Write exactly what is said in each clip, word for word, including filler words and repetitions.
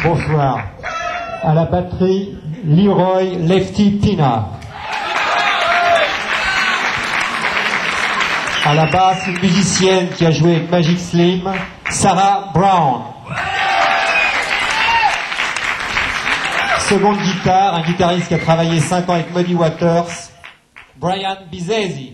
Bonsoir. À la batterie, Leroy Lefty Tina. À la basse, une musicienne qui a joué avec Magic Slim, Sarah Brown. Seconde guitare, un guitariste qui a travaillé cinq ans avec Muddy Waters, Brian Bizesi.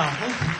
Thank you.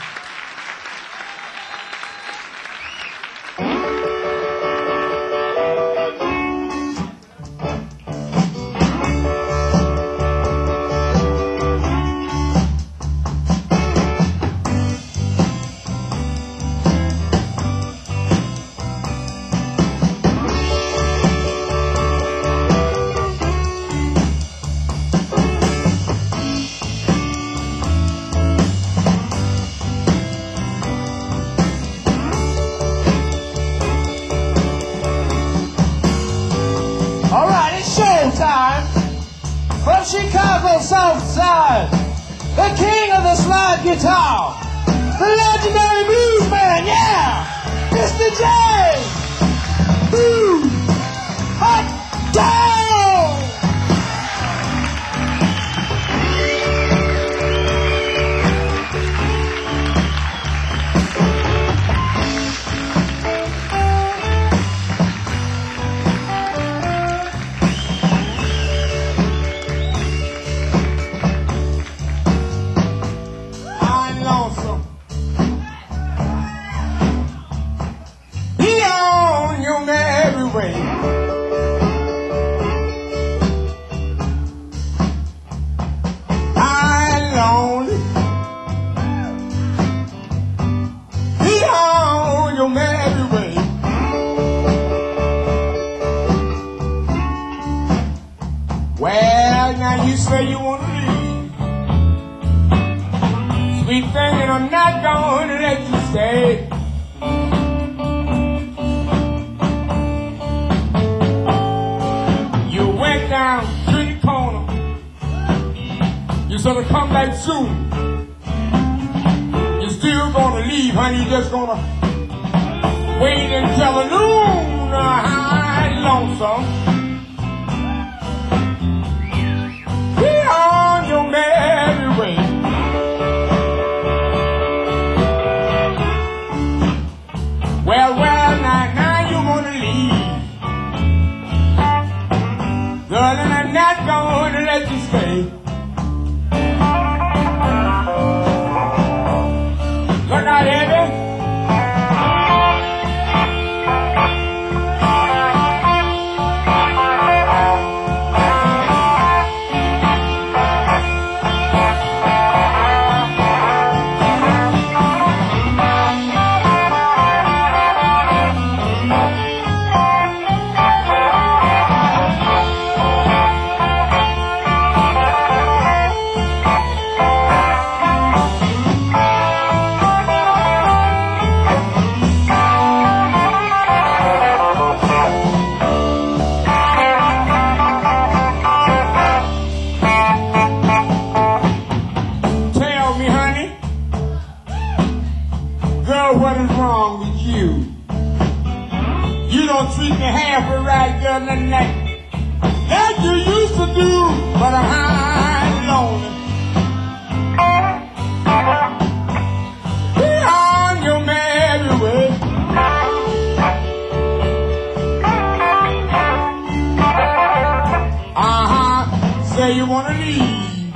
From Chicago South Side, the king of the slide guitar, the legendary blues man, yeah, Mister J. Boo Hot Dog! Well, now you say you want to leave. Sweet thing, and I'm not going to let you stay. You went down to the corner. You said to come back soon. You're still going to leave, honey. You're just going to wait until the noon. I'm lonesome. On your merry way. Well, well, now, now you want to leave. Girl, and I'm not going to let you stay. Look out, Eddie. What is wrong with you? You don't treat me half right, girl, than that, that you used to do, but I'm lonely. Be on your merry way. Uh-huh, say you want to leave.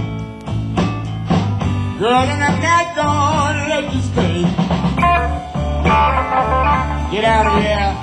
Girl, and I'm not gonna let you stay. Get out of here.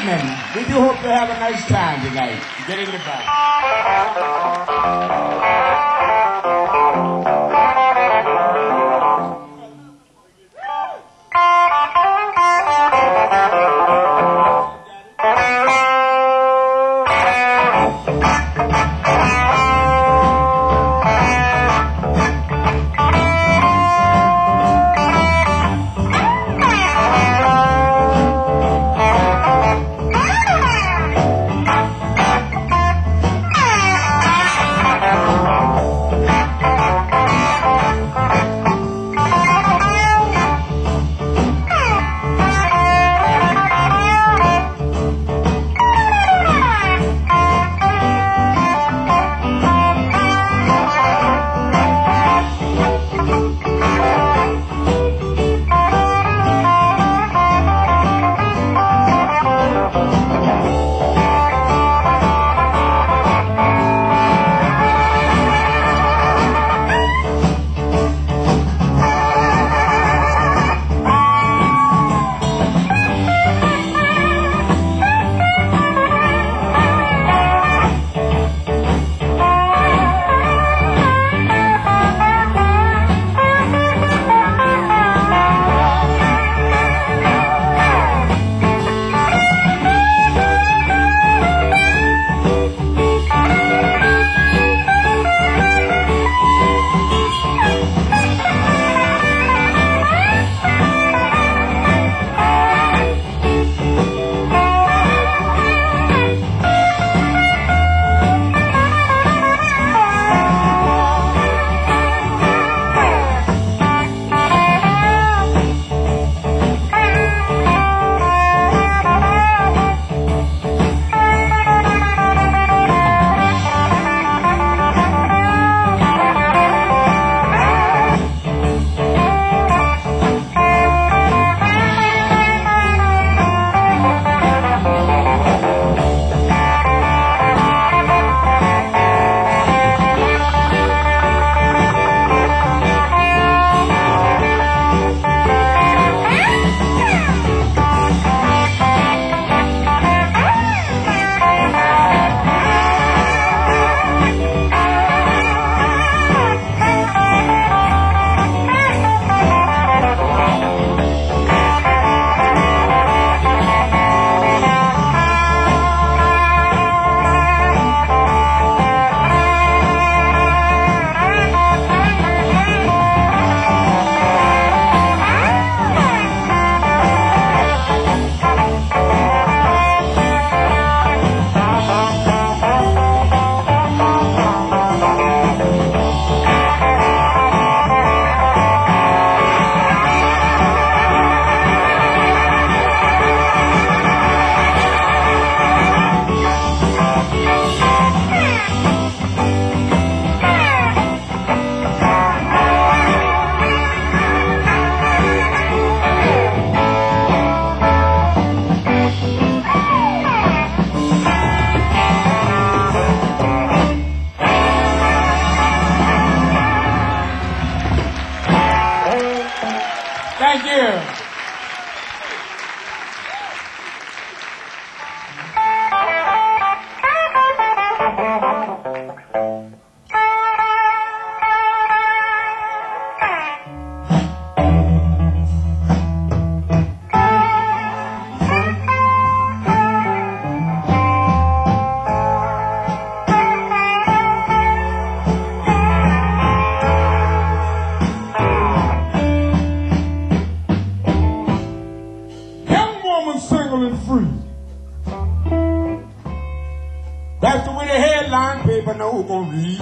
gentlemen, we do hope to have a nice time tonight. Get in the back. Thank you. That's the way the headline paper know who's gonna read.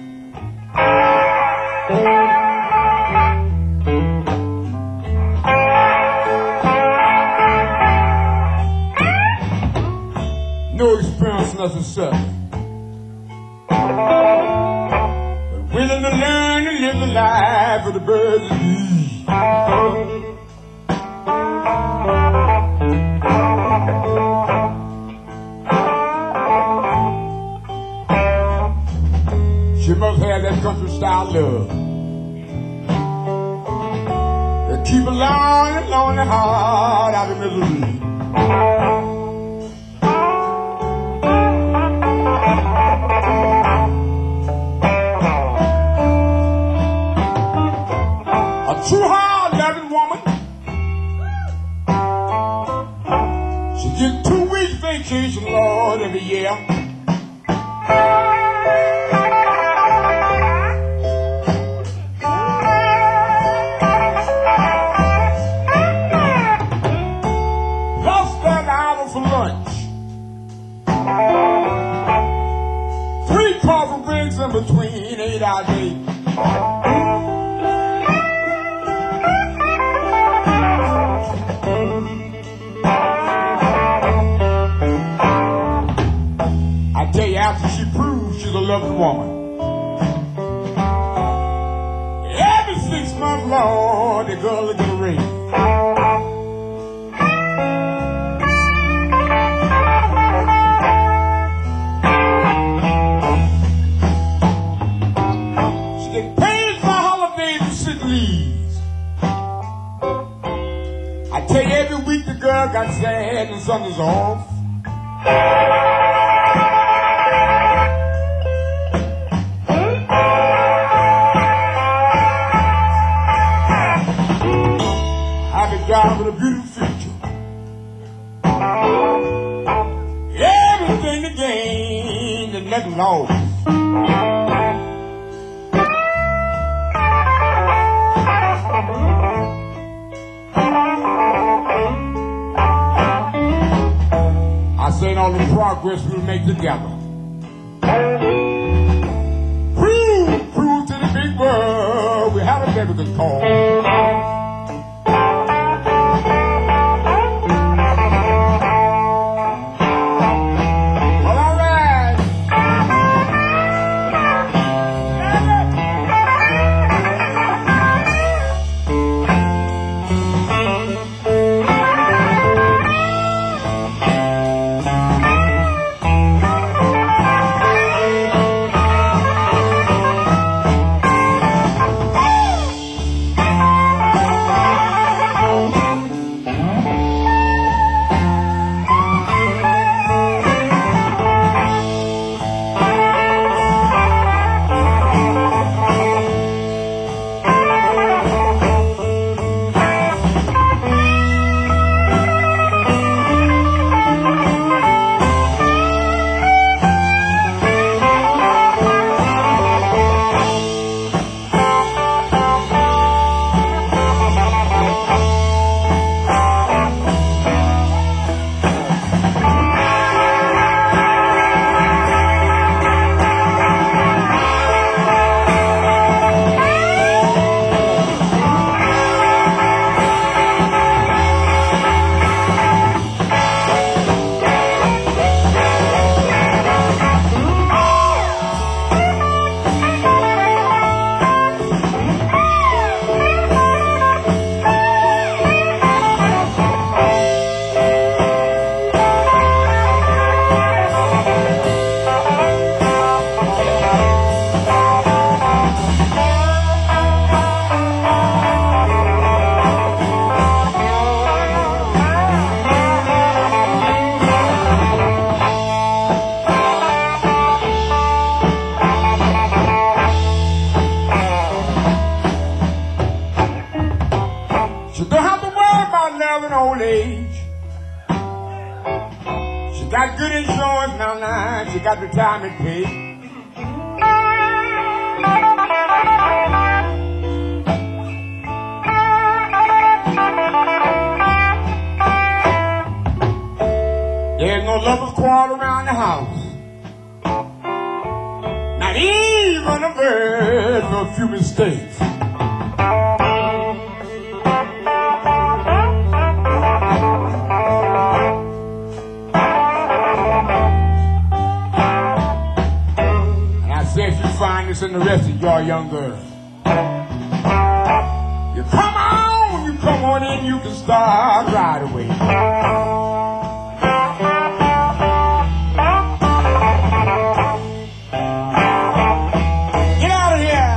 No experience necessary, but willing to learn to live the life of the birds and bees. She must have that country style love that keep a lonely, lonely heart out of misery. vacation, Lord, every year. Lost that hour for lunch. Three coffee breaks in between eight hours eight. I tell you, after she proves she's a loving woman, every six months, Lord, the girl will get a ring. She gets paid for holidays and sick leaves. I tell you, every week the girl got sad and Sundays off. God with a beautiful future. Everything to gain and nothing lost. I said all the progress we'll make together. Prove, prove to the big world we have a baby good call. Old age. She got good insurance now, now she got retirement pay. There's no lovers quarrel around the house. Not even a bird for a few mistakes. Find this in the rest of y'all young girls. You come on, you come on in, you can start right away. Get out of here.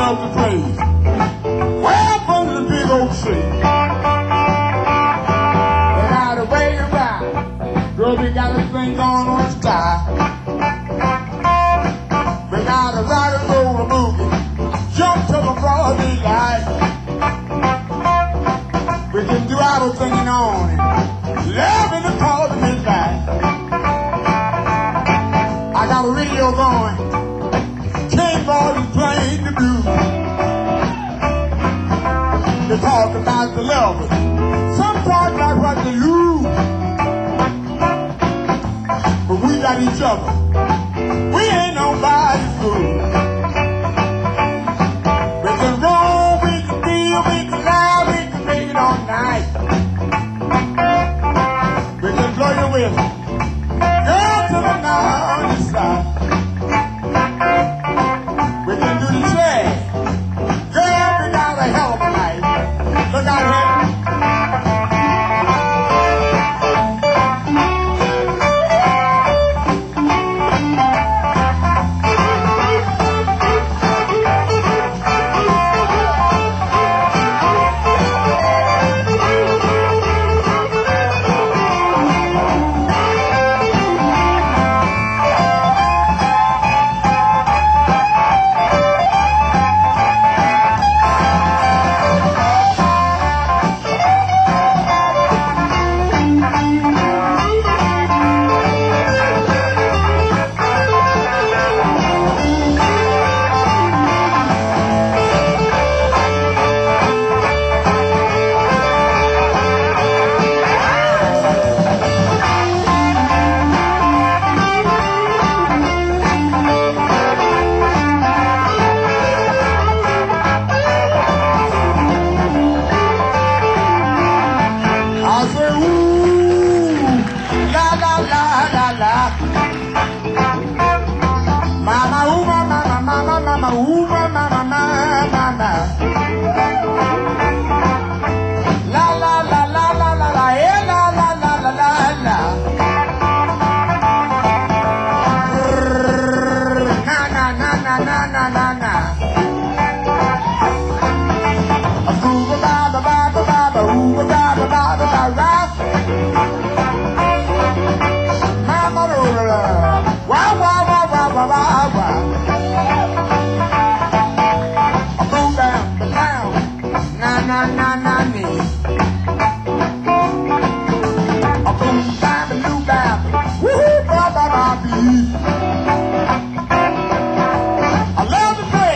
love to play. Way up under the big old tree. And out of way around. Girl, we got this thing going on the sky. We got a rock and roll movie. Jump to the broad daylight. We can do our thing on it. Love in the call of midnight. I got a radio going. King Boy is playing the blues. They talk about the lovers. Some talk like what they lose. But we got each other. We ain't nobody's fool. We can roll, we can deal, we can lie, we can make it all night. We can blow your whistle. Girl to the north side. We can do the shag. Girl, we got a hell of a night. Look out here. Ooh, mama, mama, mama. La la la la la la la, eh, la la la la la la. Na na na na na na na na. Ooh ba ba ba ba ba ba, ooh ba ba ba ba ba ba. Mama, la la. Wow wow wow wow wow wow. Na na na na me. A boom bam a new bam. Woohoo ba ba ba bee. I love to play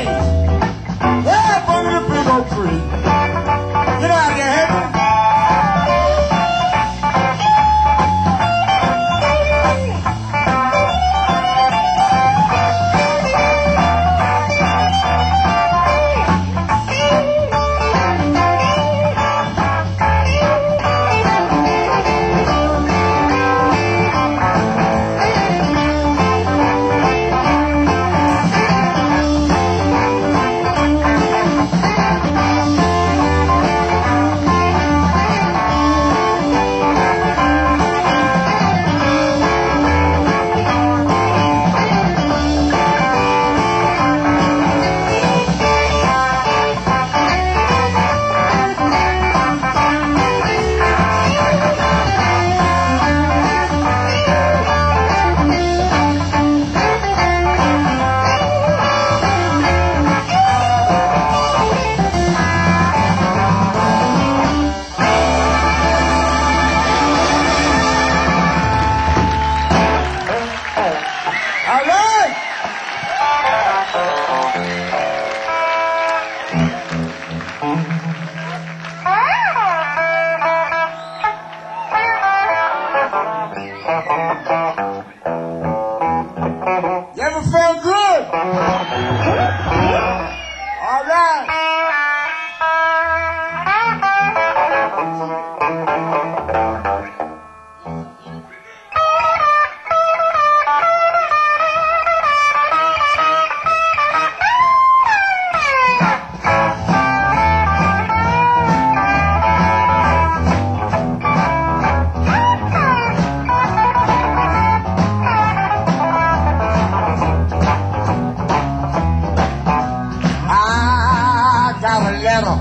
letter.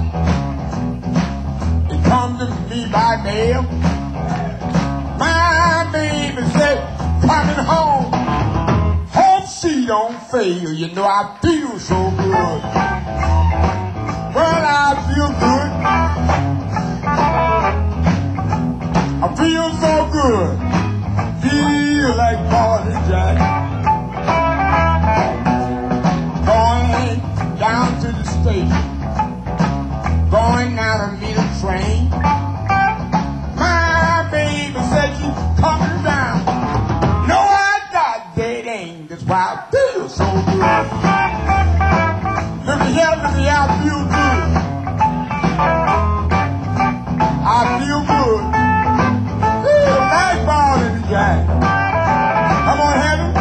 It come to me by mail. My baby said, coming home. Hope she don't fail. You know I feel so good. Well, I feel good. I feel so good. Feel like Party Jack. Going down to the station. Going now to meet a train. My baby said you coming down. No, I got dead aim. That's why I feel so good. Let me help me, I feel good. I feel good. Feel like Party Jack. Come on, Heaven.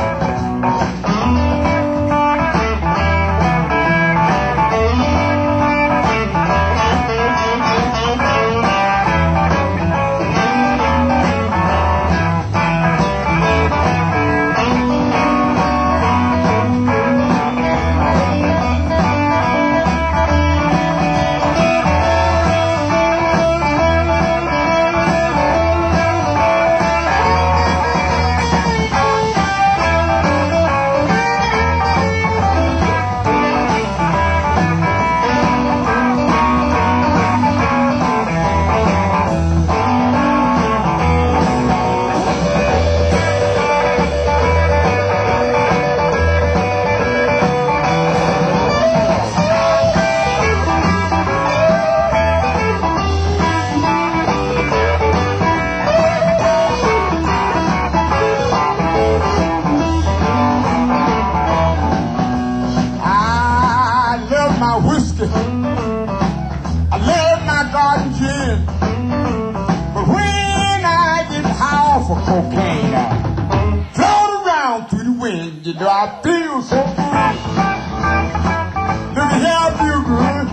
You know I feel so good. Look at here, I feel good.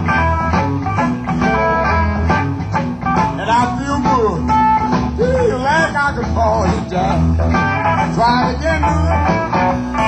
And I feel good. Feel like I can fall it down. Try it again, good.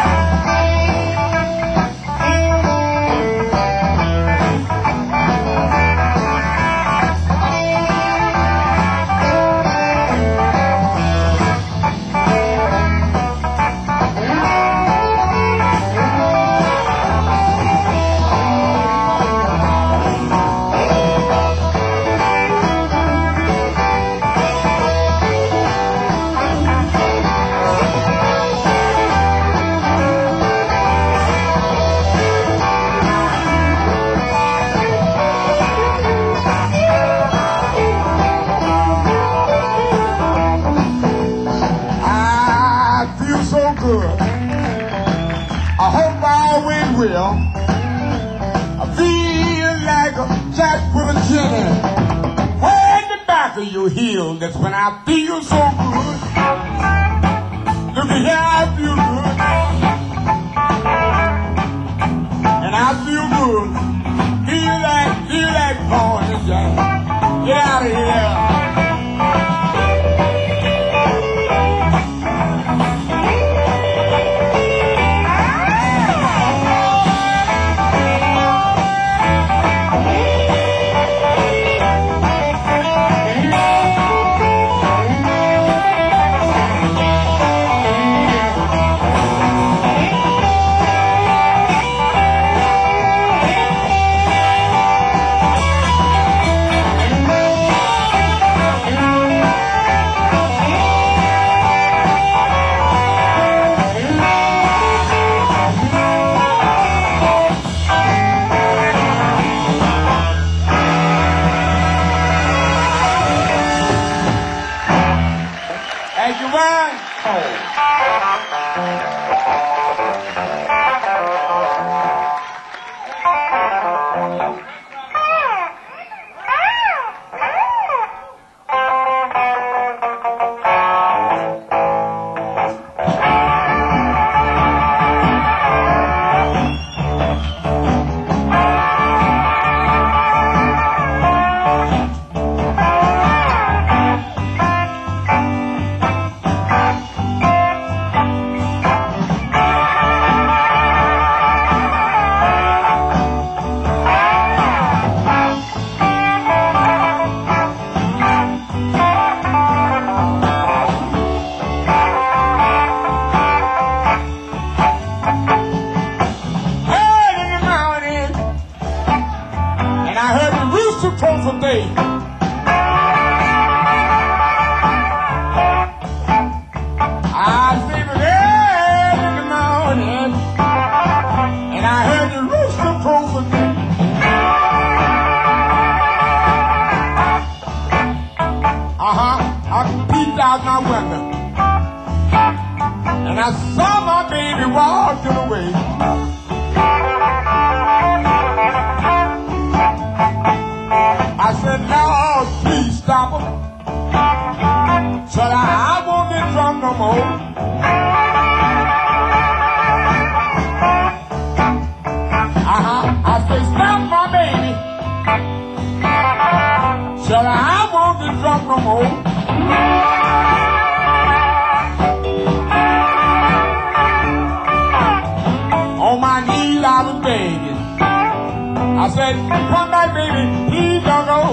I feel like a jack with a chin. Way in the back of your heel, that's when I feel so good. Look at here, I feel good. And I feel good. Feel like, feel like Party Jack. Get out of here. rooster crows a day. I sleep early in the morning, and I heard the rooster crows a day. Uh-huh, I peeped out my window, and I saw my baby walking away. I said, Lord, please stop him. Said, I, I won't get drunk no more. Uh-huh, I said, stop my baby. Said, I won't get drunk no more. On my knees I was begging. I said, come back, baby, please don't go.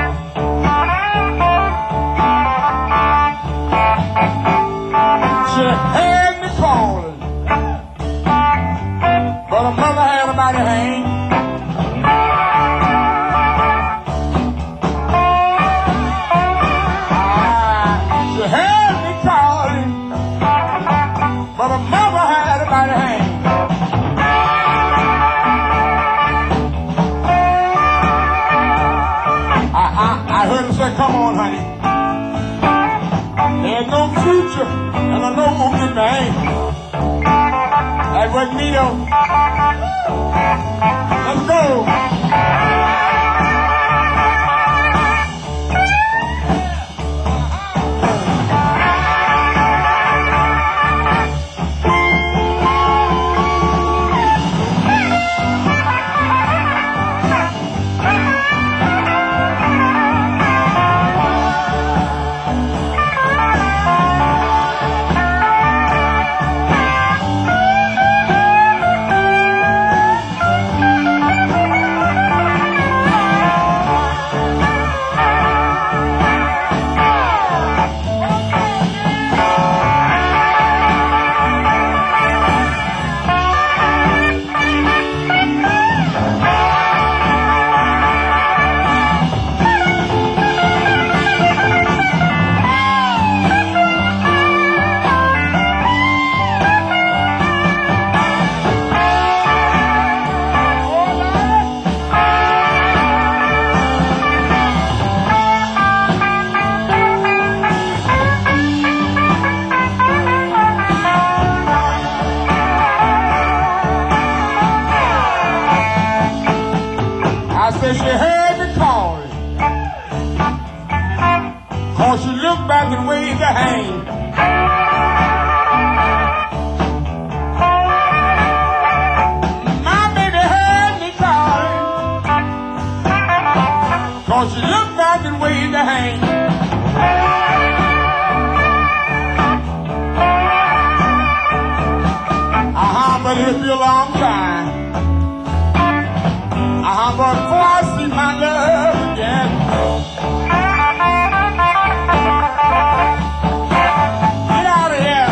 She had me calling, but her mother had about to hang. Ah, she had me calling, but her mother had about to hang. I heard her say, come on, honey. There's no future and I know who can bang. That wasn't me though. Let's go. I said she heard me calling, cause she looked back and waved her hand. My baby heard me calling, cause she looked back and waved her hand. Uh-huh, but it'll be a long time. Uh-huh, but before I see my love again, get out of here.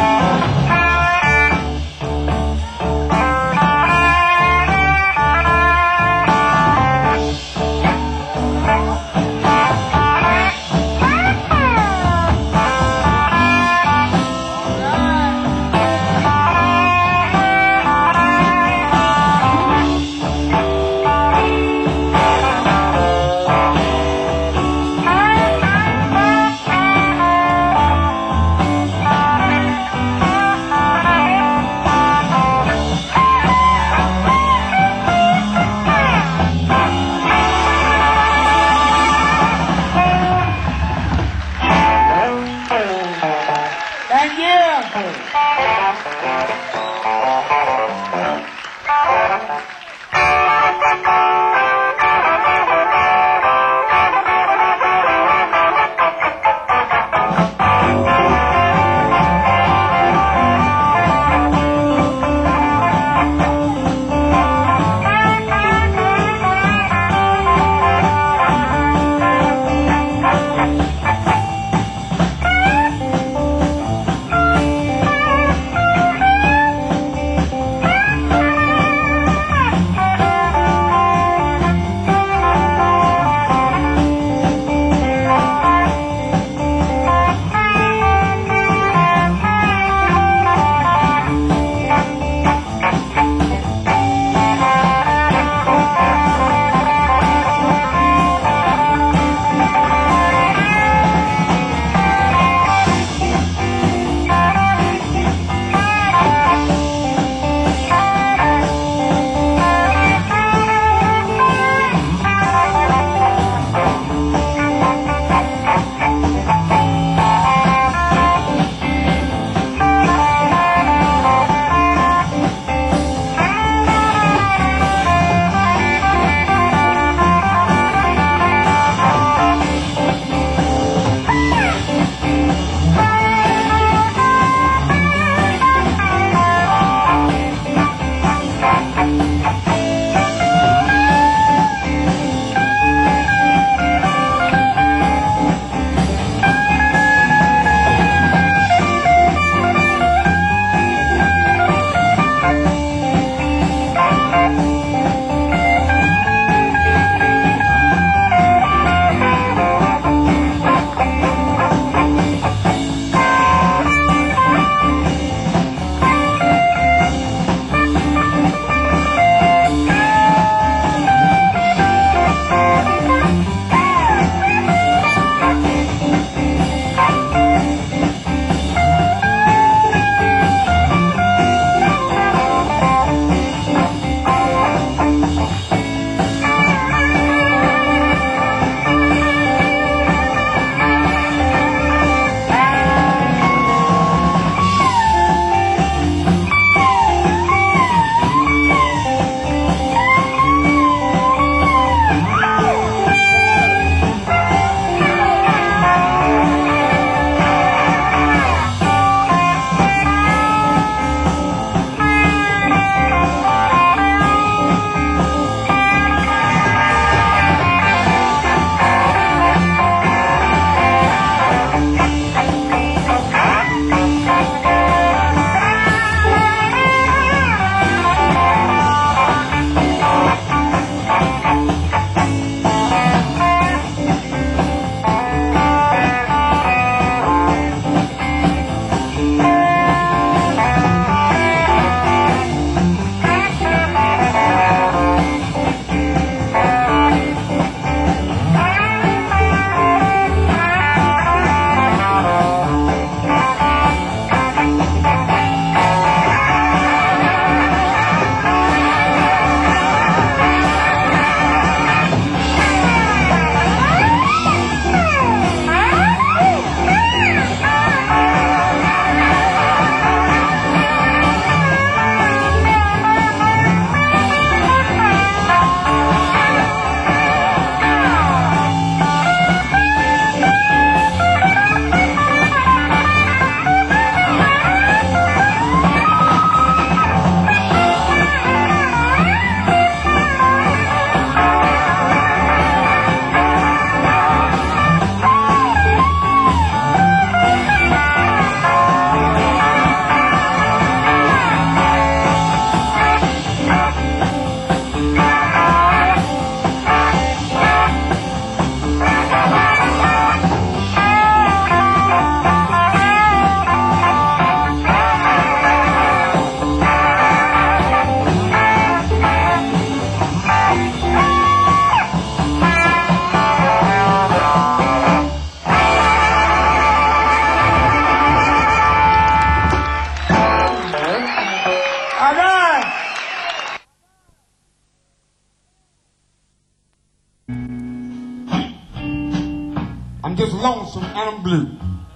just lonesome and I'm blue.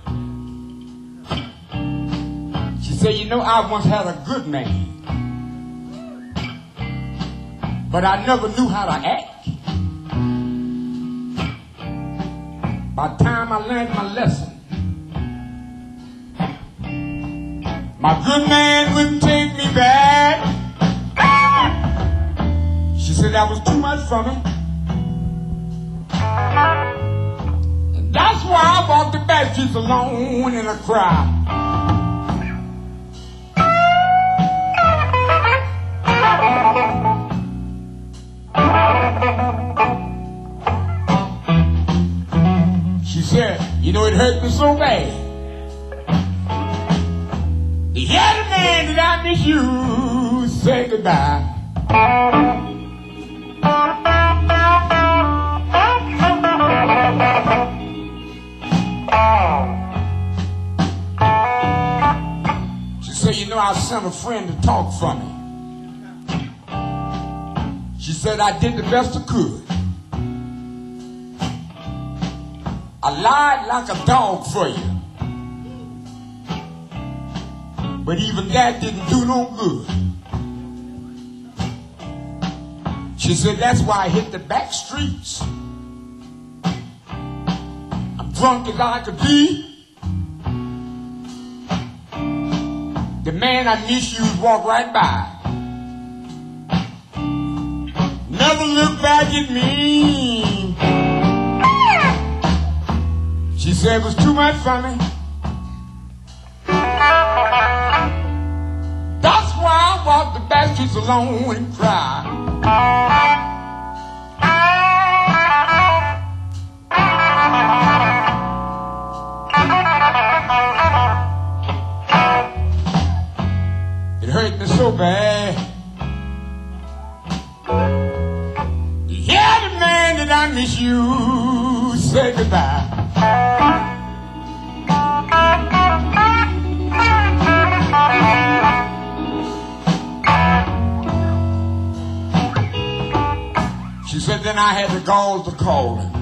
She said, you know, I once had a good man, but I never knew how to act. By the time I learned my lesson, my good man wouldn't take me back. She said that was too much for me. And that's why I walked the back streets alone in a crowd. She said, you know, it hurt me so bad. The other man that I miss you, say goodbye. She said, you know, I sent a friend to talk for me. She said, I did the best I could. I lied like a dog for you. But even that didn't do no good. She said, that's why I hit the back streets. I'm drunk as I could be. The man I miss you walk right by. Never look back at me. She said it was too much for me. That's why I walk the back streets alone and cry. It hurt me so bad. Yeah, the man that I miss you, say goodbye. She said, then I had the gall to call him.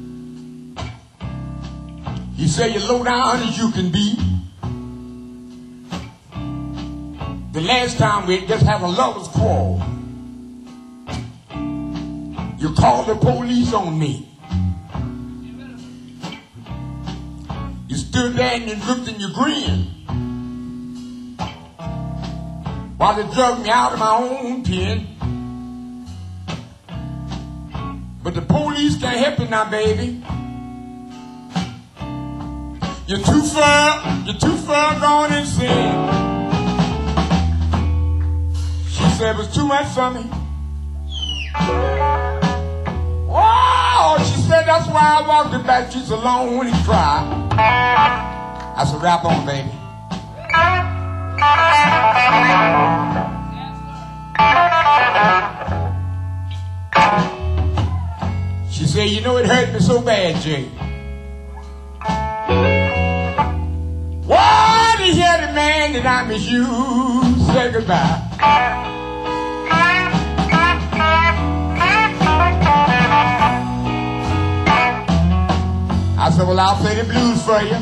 He said, you're low down as you can be. The last time we just had a lover's quarrel. You called the police on me. You stood there and you looked and you grinned while they drug me out of my own pen. But the police can't help you now, baby. You're too far, you're too far gone and sin. She said it was too much for me. Oh, she said that's why I walked the back streets alone when he cried. That's a wrap on, baby. She said, you know, it hurt me so bad, Jay. Why to hear the man that I miss you say goodbye? I said, well, I'll play the blues for you.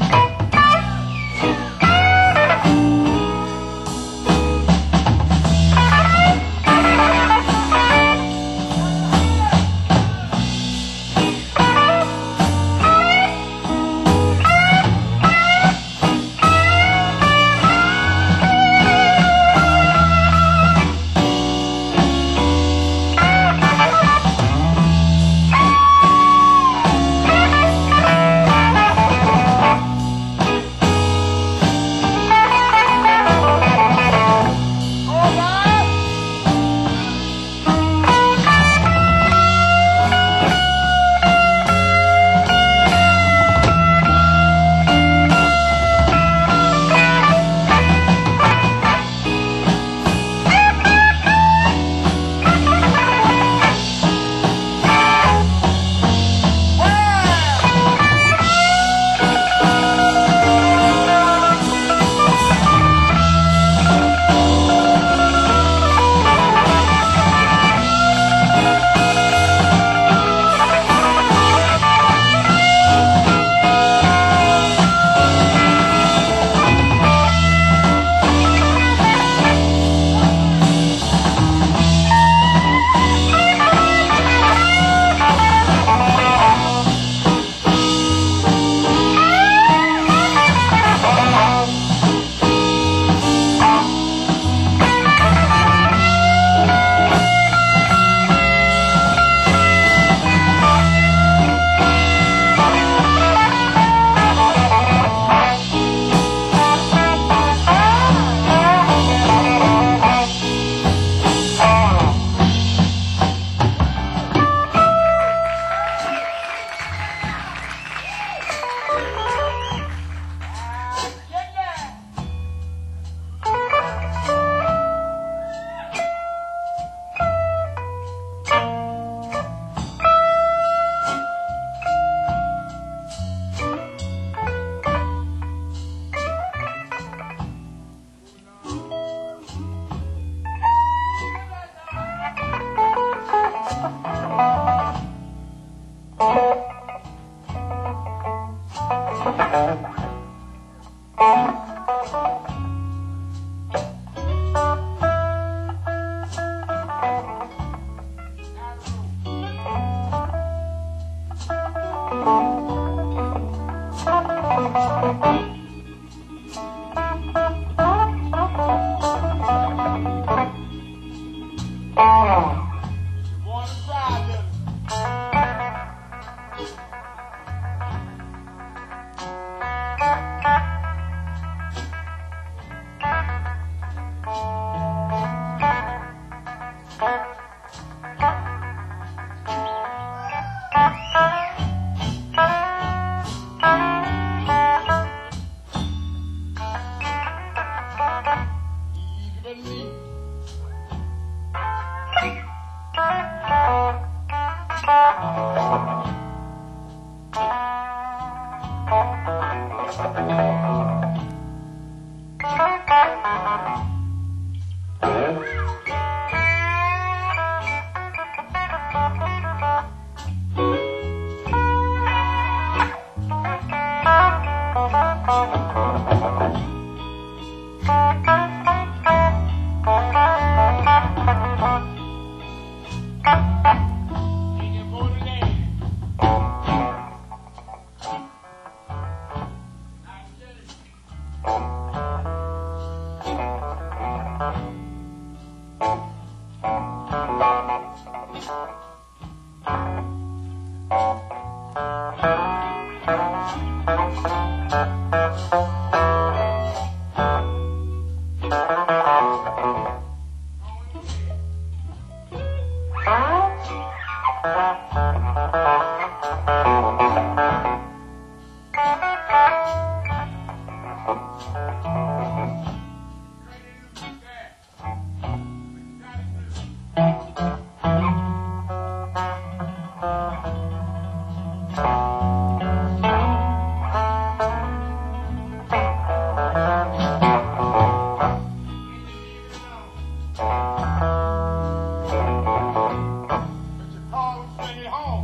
But you call him, send it home.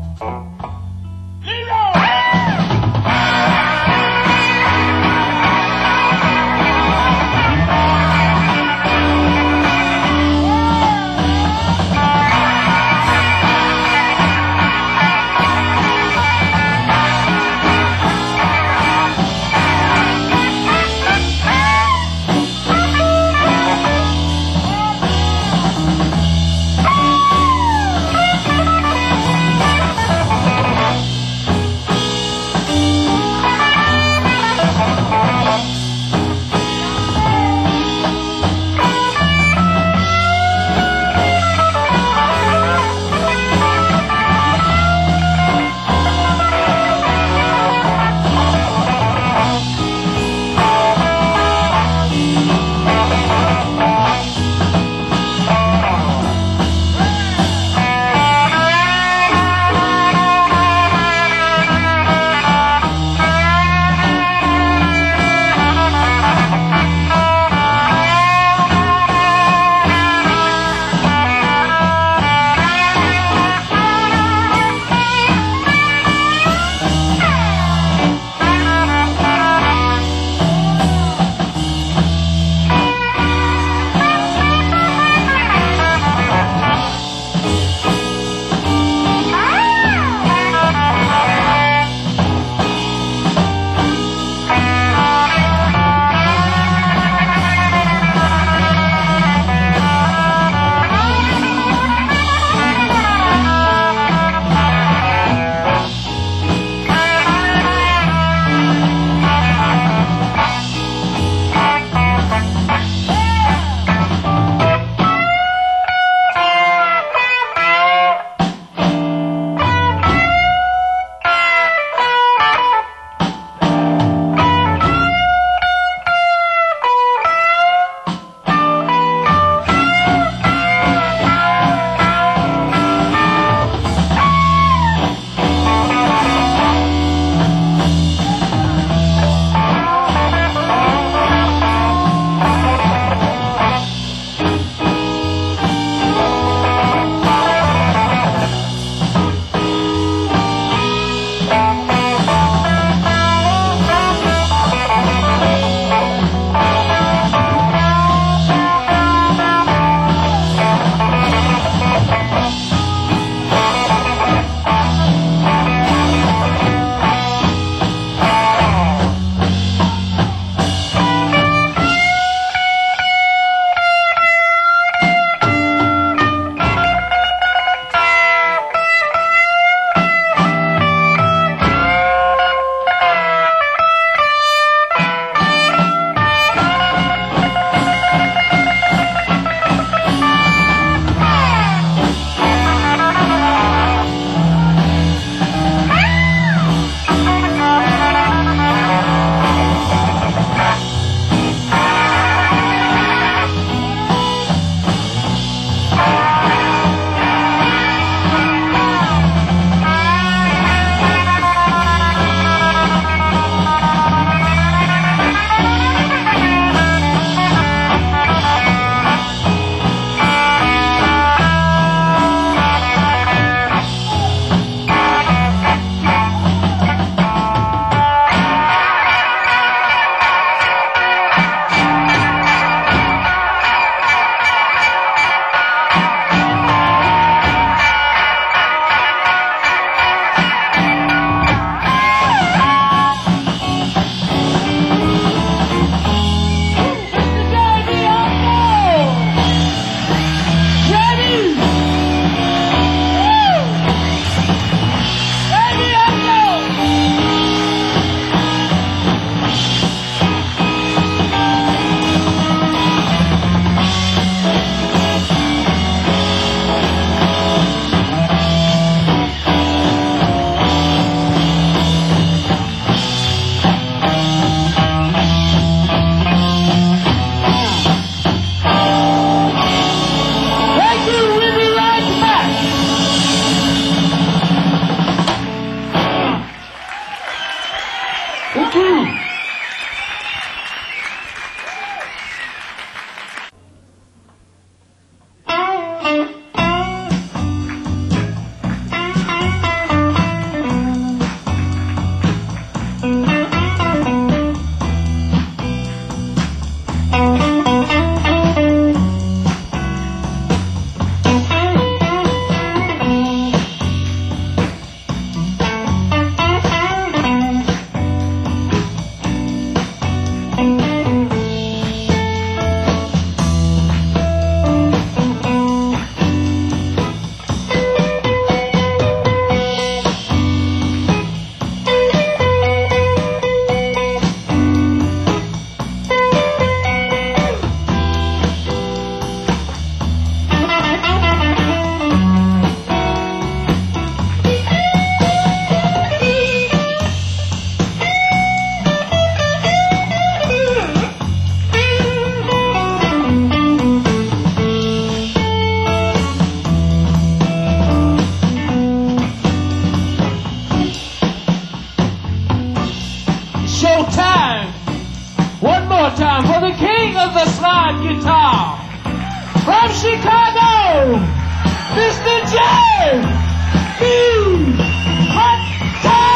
more time for the king of the slide guitar. From Chicago, Mister J. B. Hunter!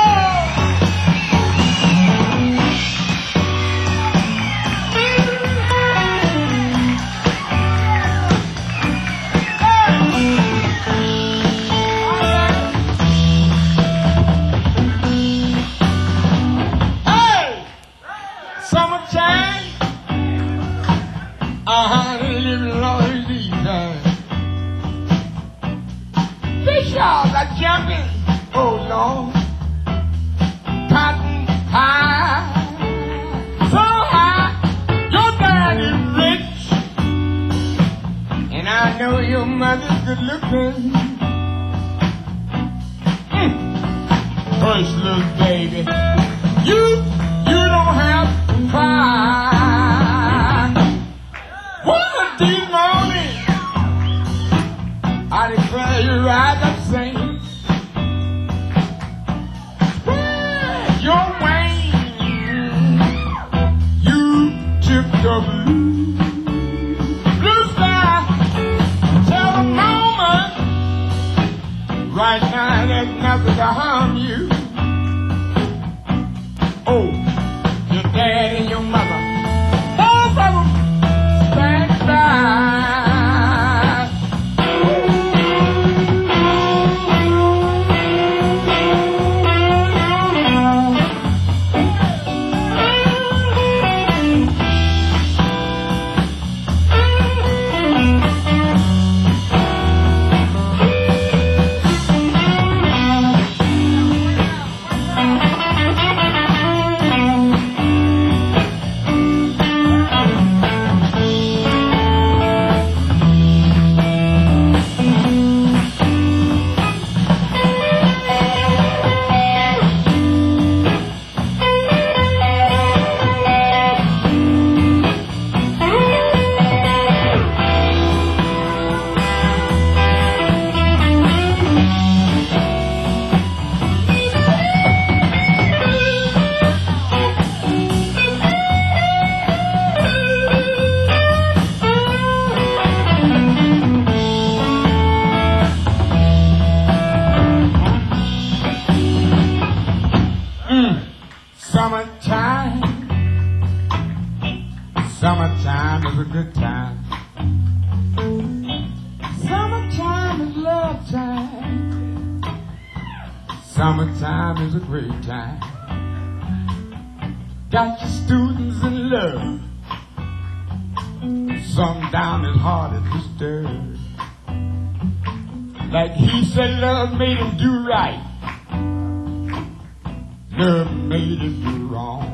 Summertime, I live Lord these times. Fish y'all are jumping, oh Lord. Cotton high, so high. Your daddy's rich, and I know your mother's good looking. Mm. Hush, little baby, you you don't have. One of these mornings, I declare you rise up singing. Spread your wings, you took the blue, blue sky. Tell the moment, right now there's nothing to harm you. Oh. Your dad and your mother, both of them stand by. Summertime, summertime is a good time. Summertime is love time. Summertime is a great time. Got your students in love. Some down as hard as disturbed. Like he said love made him do right. Love made him do wrong.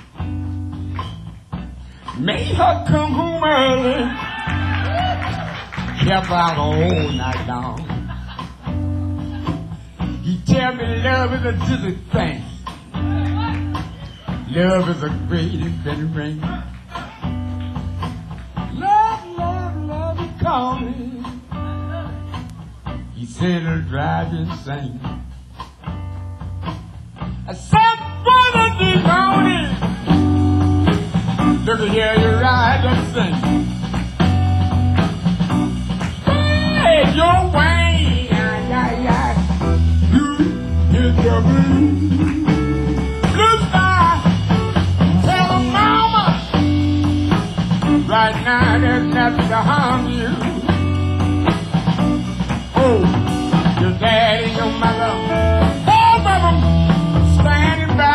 Made her come home early. Kept out all night long. He tell me love is a dizzy thing. Love is a great infinite ring. Love, love, love, he called me. He said it'll drive you insane. I said, one of these mornings, look at here, you ride and sing. Spread your wings, yeah, yeah, yeah. You hit the blue, blue sky. Tell them mama, right now there's nothing to harm you. Oh, your dad and your mother, both of them standing by.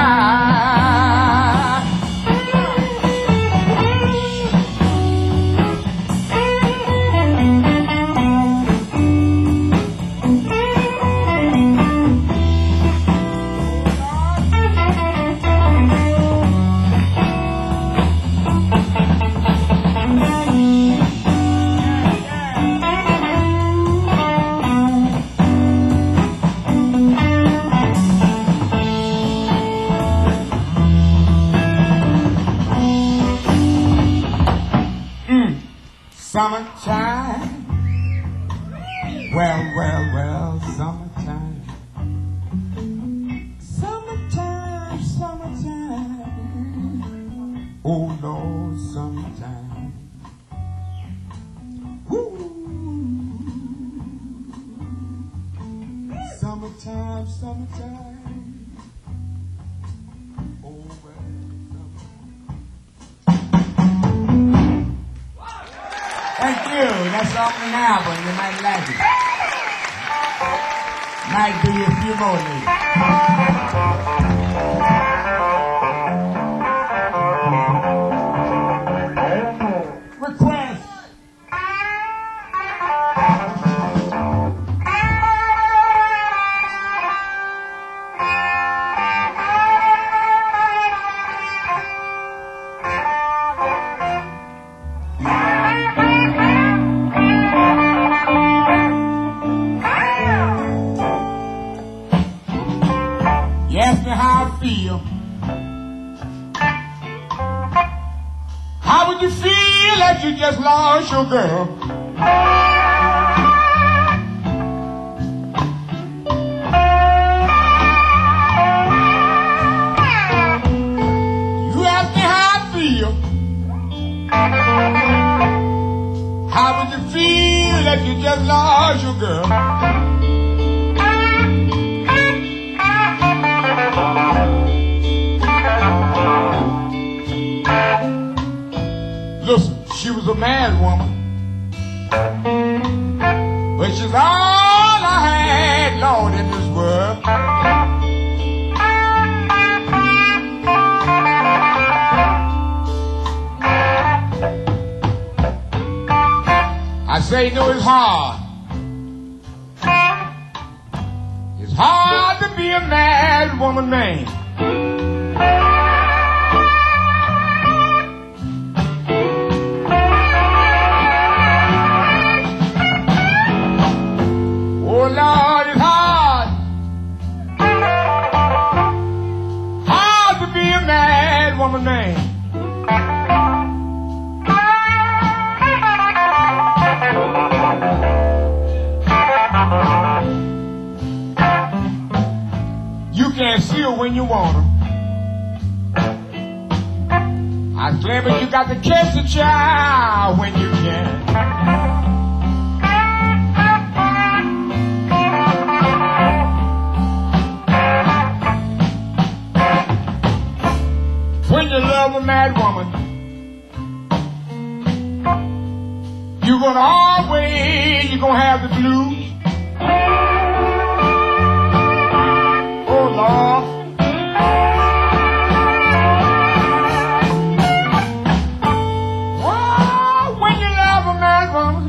Summertime, well, well, well, summertime. Summertime, summertime. Oh, Lord. Summertime, summertime. Oh, well, thank you. That's off an album. You might like it. Might do you a few more later. Request. You ask me how I feel. How would you feel if you just lost your girl? You ask me how I feel. How would you feel if you just lost your girl? Listen, she was a mad woman, but she's all I had, Lord, in this world. I say, no, it's hard. It's hard to be a mad woman, man. Oh, Lord, it's hard. Hard to be a mad woman, man. You can't see her when you want her. I swear, but you got to catch the child when you can. When you love a mad woman, you're gonna always, you're gonna have the blues. Oh, Lord. Oh, when you love a mad woman,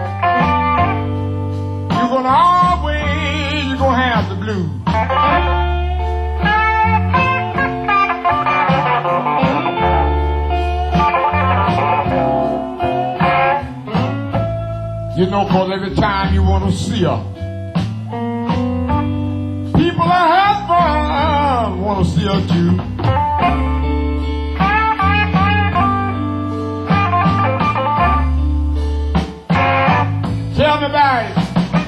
you're gonna always, you're gonna have the blues. You know, cause every time you want to see her, people that have fun want to see her too. Tell me about it.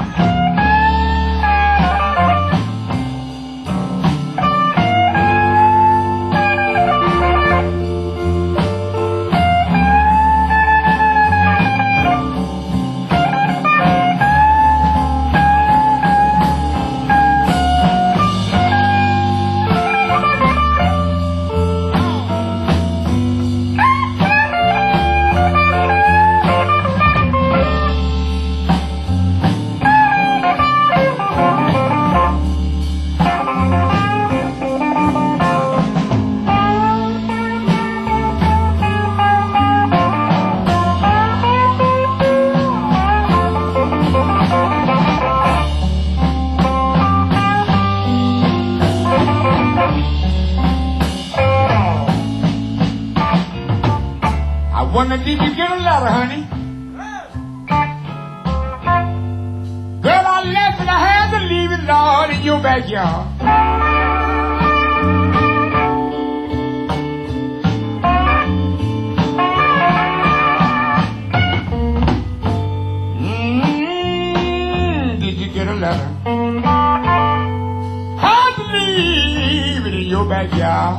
Wonder, did you get a letter, honey? Girl, I left and I had to leave it, Lord, in your backyard. Mm-hmm. Did you get a letter? Had to leave it in your backyard.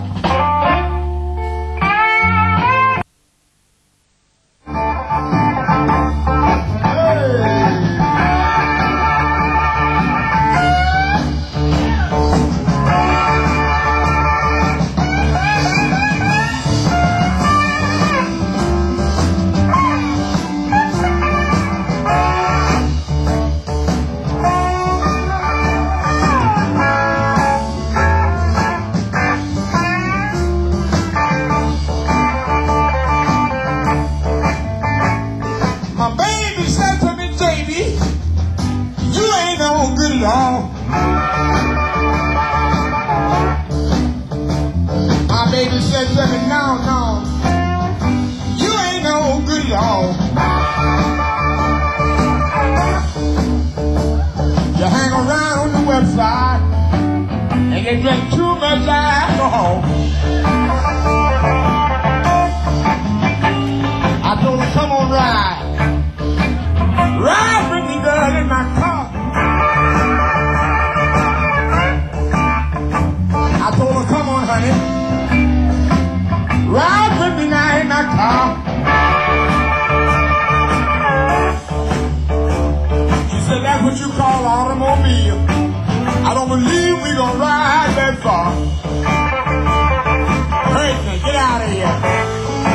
My baby said to me, no, no, you ain't no good at all. You hang around on the website and you drink too much alcohol. I told her, come on, ride. Ride with me, girl, in my car. I told her, come on, honey. Ride with me now in my car. She said, that's what you call an automobile. I don't believe we gonna ride that far. Hurry, get out of here.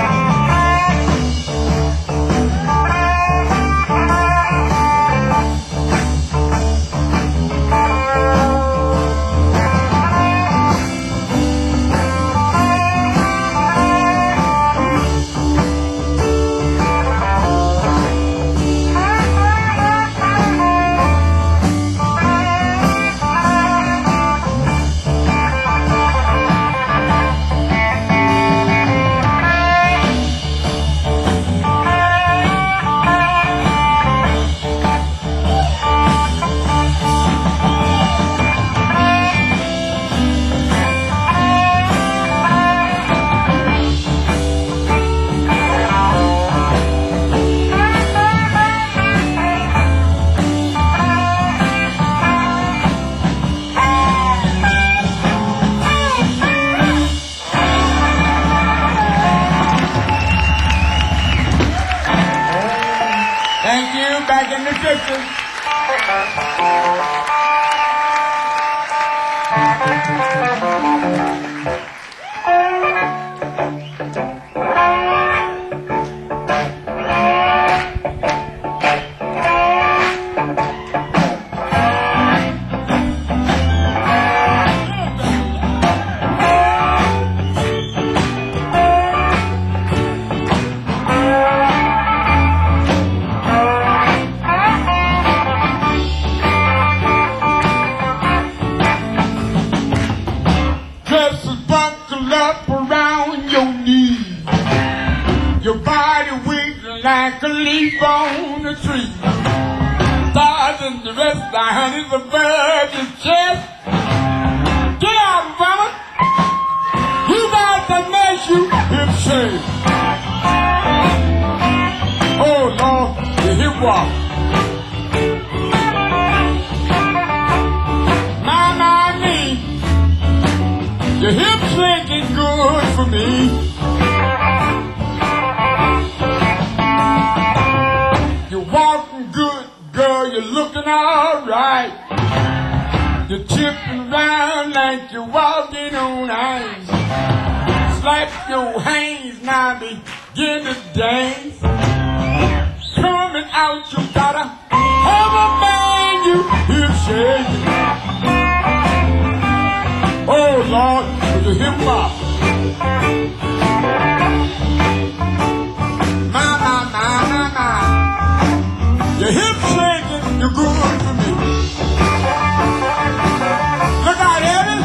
Thank you. Back in the kitchen. Your body wiggling like a leaf on a tree. Stars and the rest, the honey's above your chest. Get out, mama. You got to make you hip shake. Oh, Lord, your hip walk. My, my, me. Your hip shaking good for me. Walking good, girl, you're looking all right. You're tipping around like you're walking on ice. Slap your hands, now begin to dance. Coming out, you gotta have a man you hip shaking. Oh, Lord, with your hip hop. My, my, my, my, my. Your hip shaking, you're good for me. Look out, Eddie.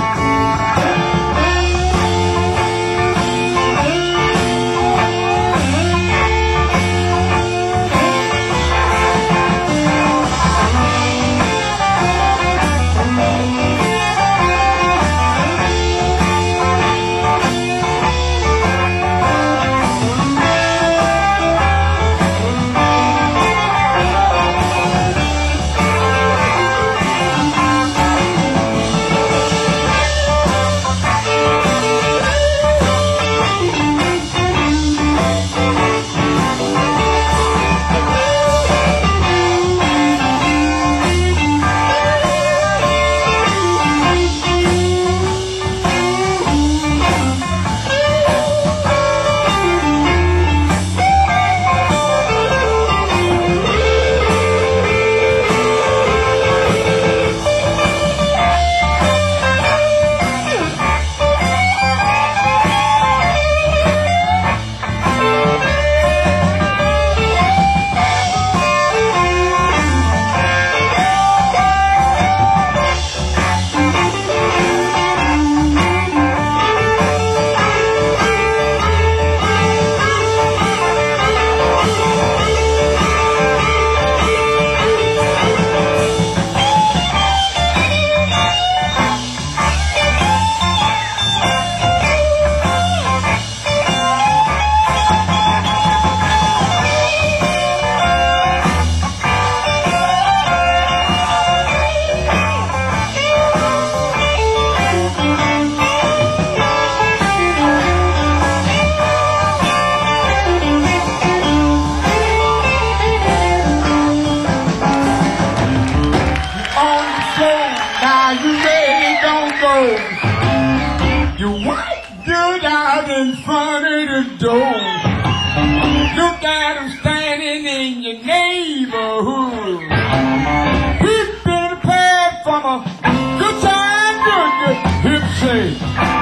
soul. Now you really don't go. You white good out in front of the door. Look at him standing in your neighborhood. He's been prepared from a good time, good, good hip shake.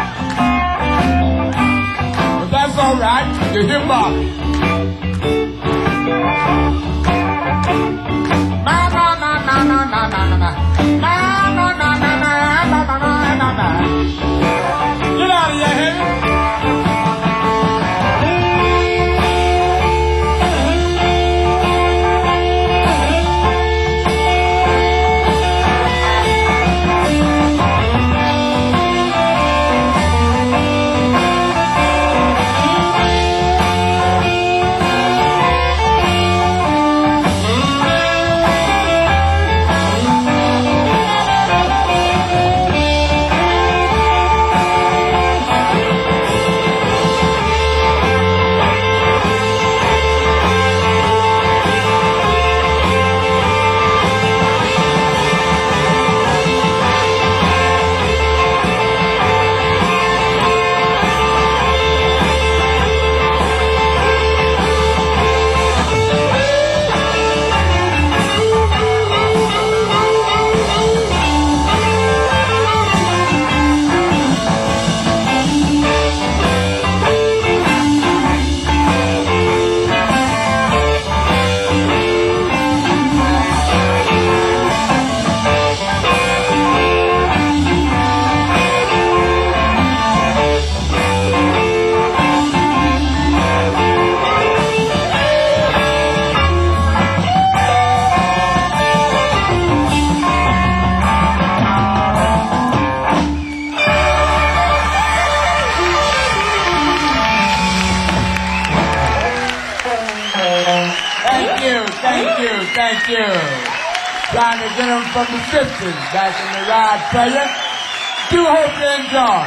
But that's all right, the hip hop. Ma ma ma ma ma ma ma ma ma ma ma ma ma ma ma ma. Get out of here, Henry. Thank you. Trying to get them from the sisters back in the ride player. Do hope you enjoy.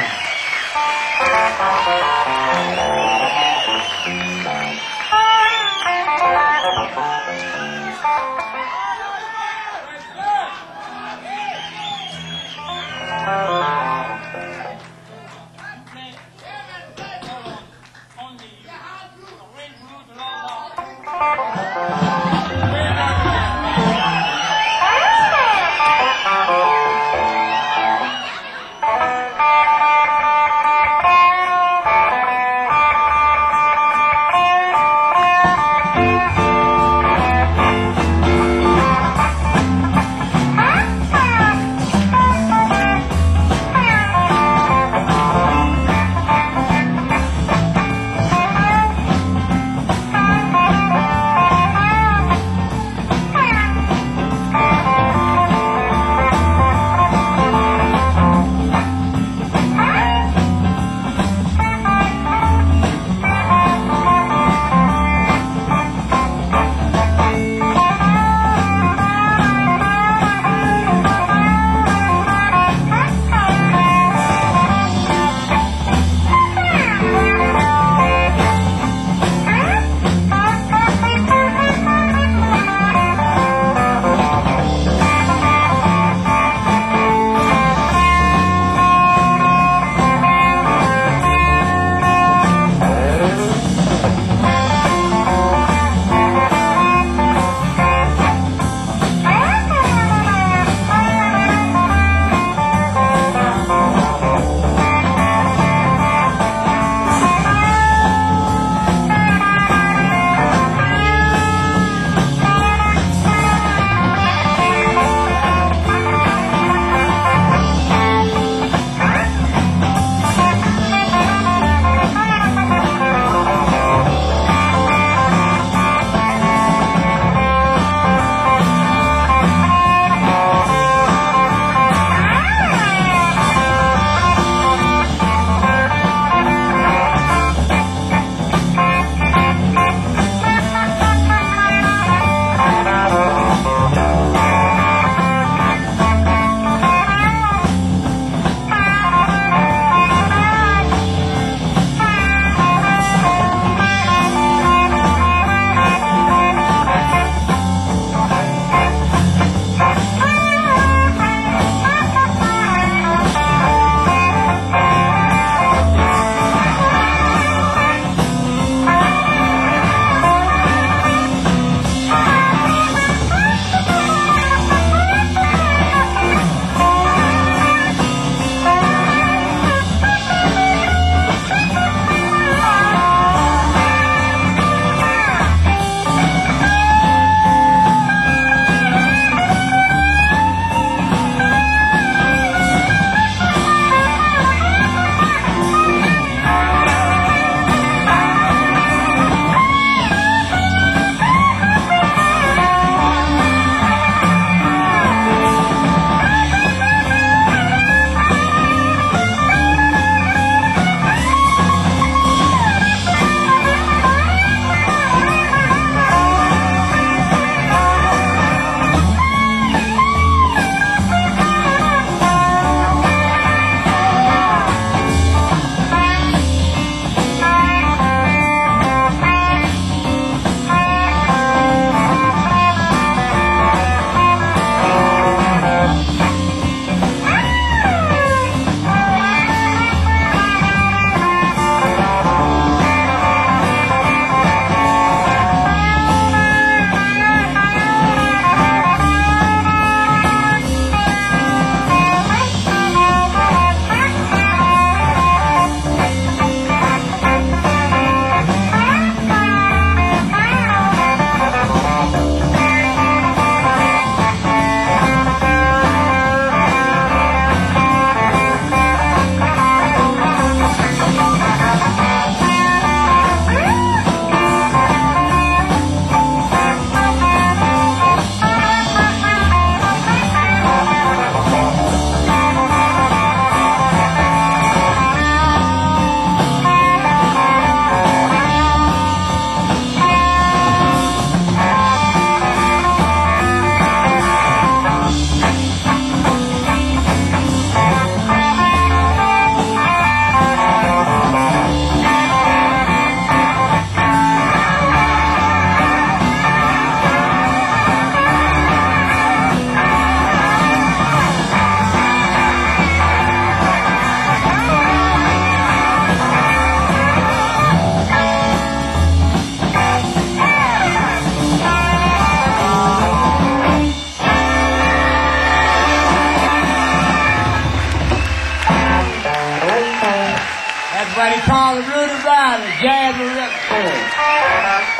but he called it Rudy Riley, Jazz Record.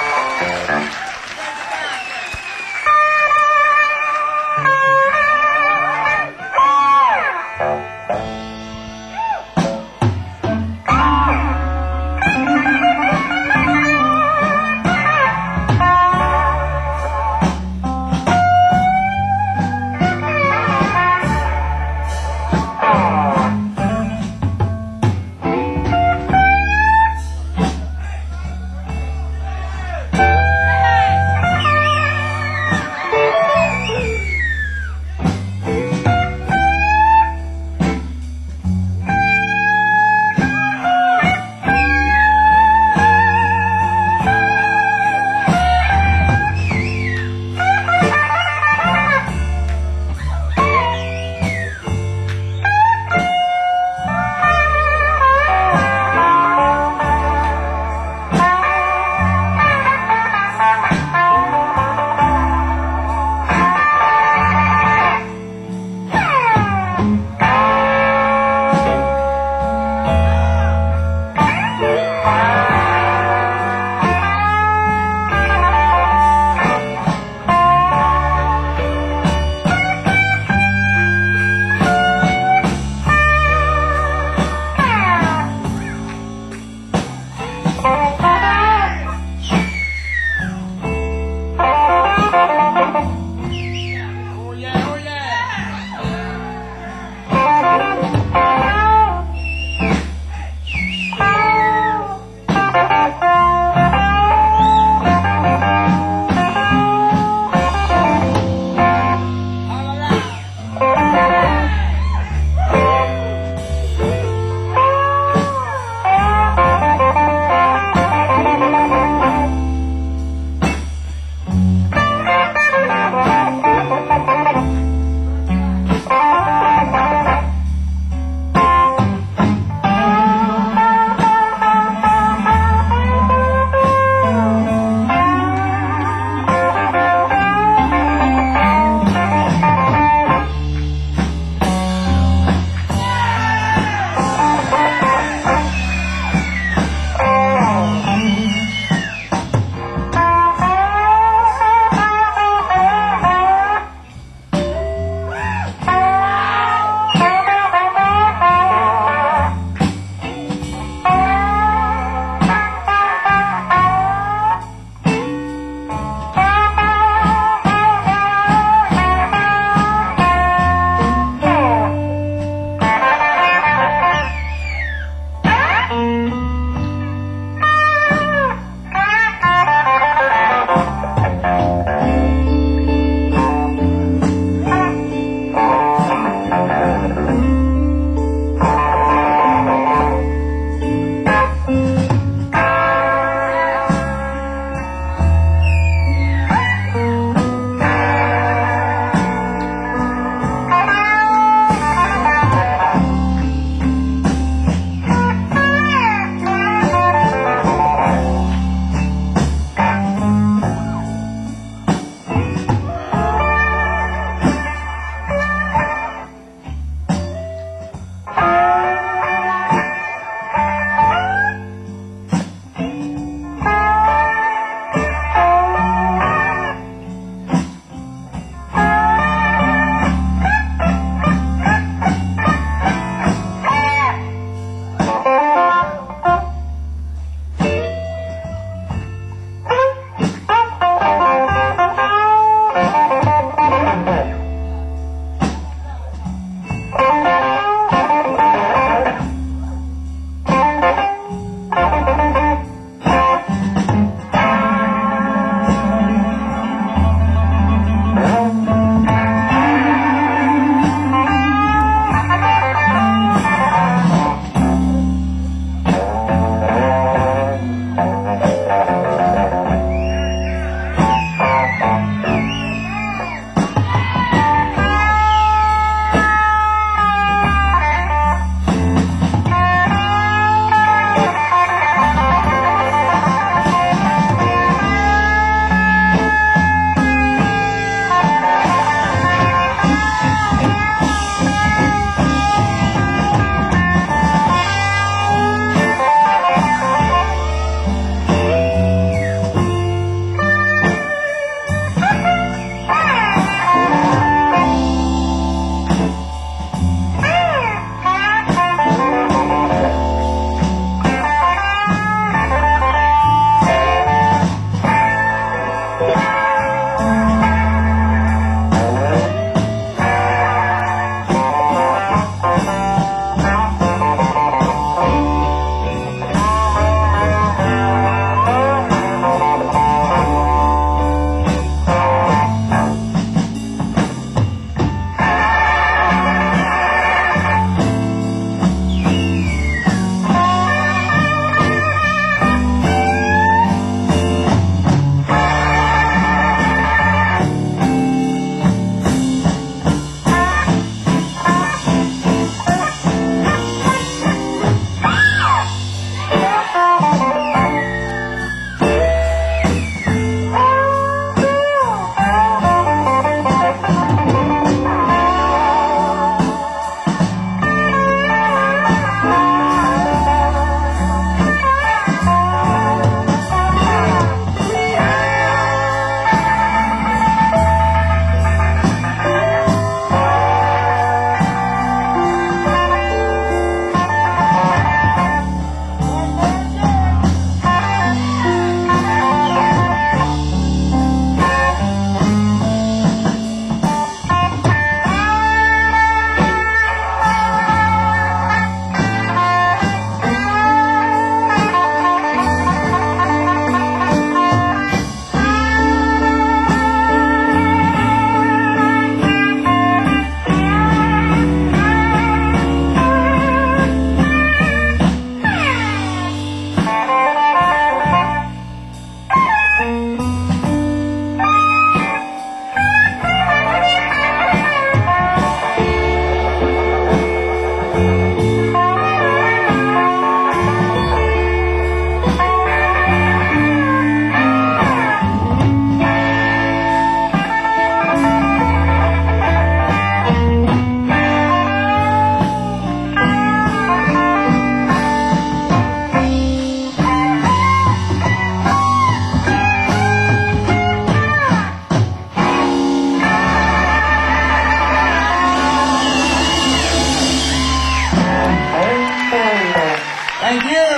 Thank you.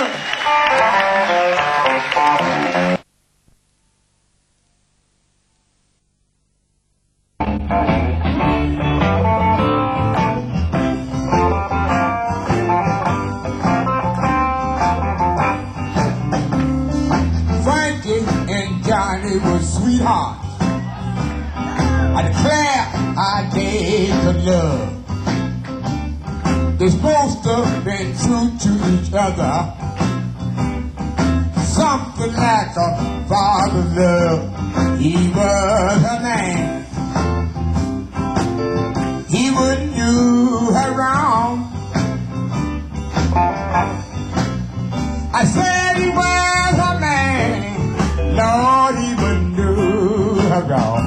Frankie and Johnny were sweethearts. I declare I gave to love. They're supposed to have been true to each other. Something like a father's love. He was her man. He wouldn't do her wrong. I said he was her man. Lord, he wouldn't do her wrong.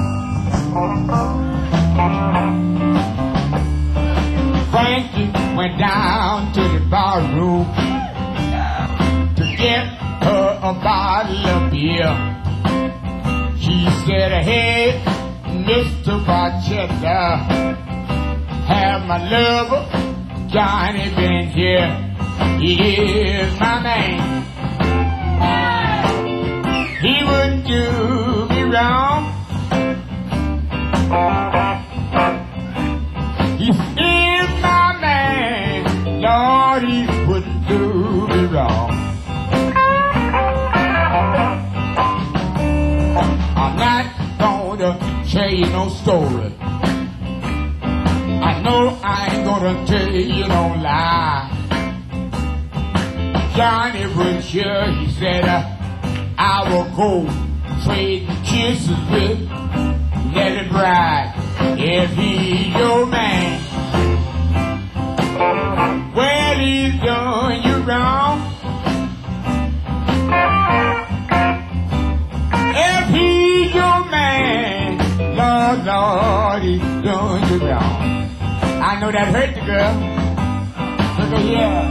Frankie went down to the bar room to get her a bottle of beer. She said, hey, Mister Barchester, have my lover Johnny been here? He is my man. He wouldn't do me wrong. He is my man. Lord, he wouldn't do me wrong. I'm not gonna tell you no story. I know I ain't gonna tell you no lie. Johnny was sure, he said, uh, I will go trade kisses with Nellie Bride if he's your man. Well, he's doing you wrong. If he's your man, Lord, Lord, he's doing you wrong. I know that hurt the girl. Look at here.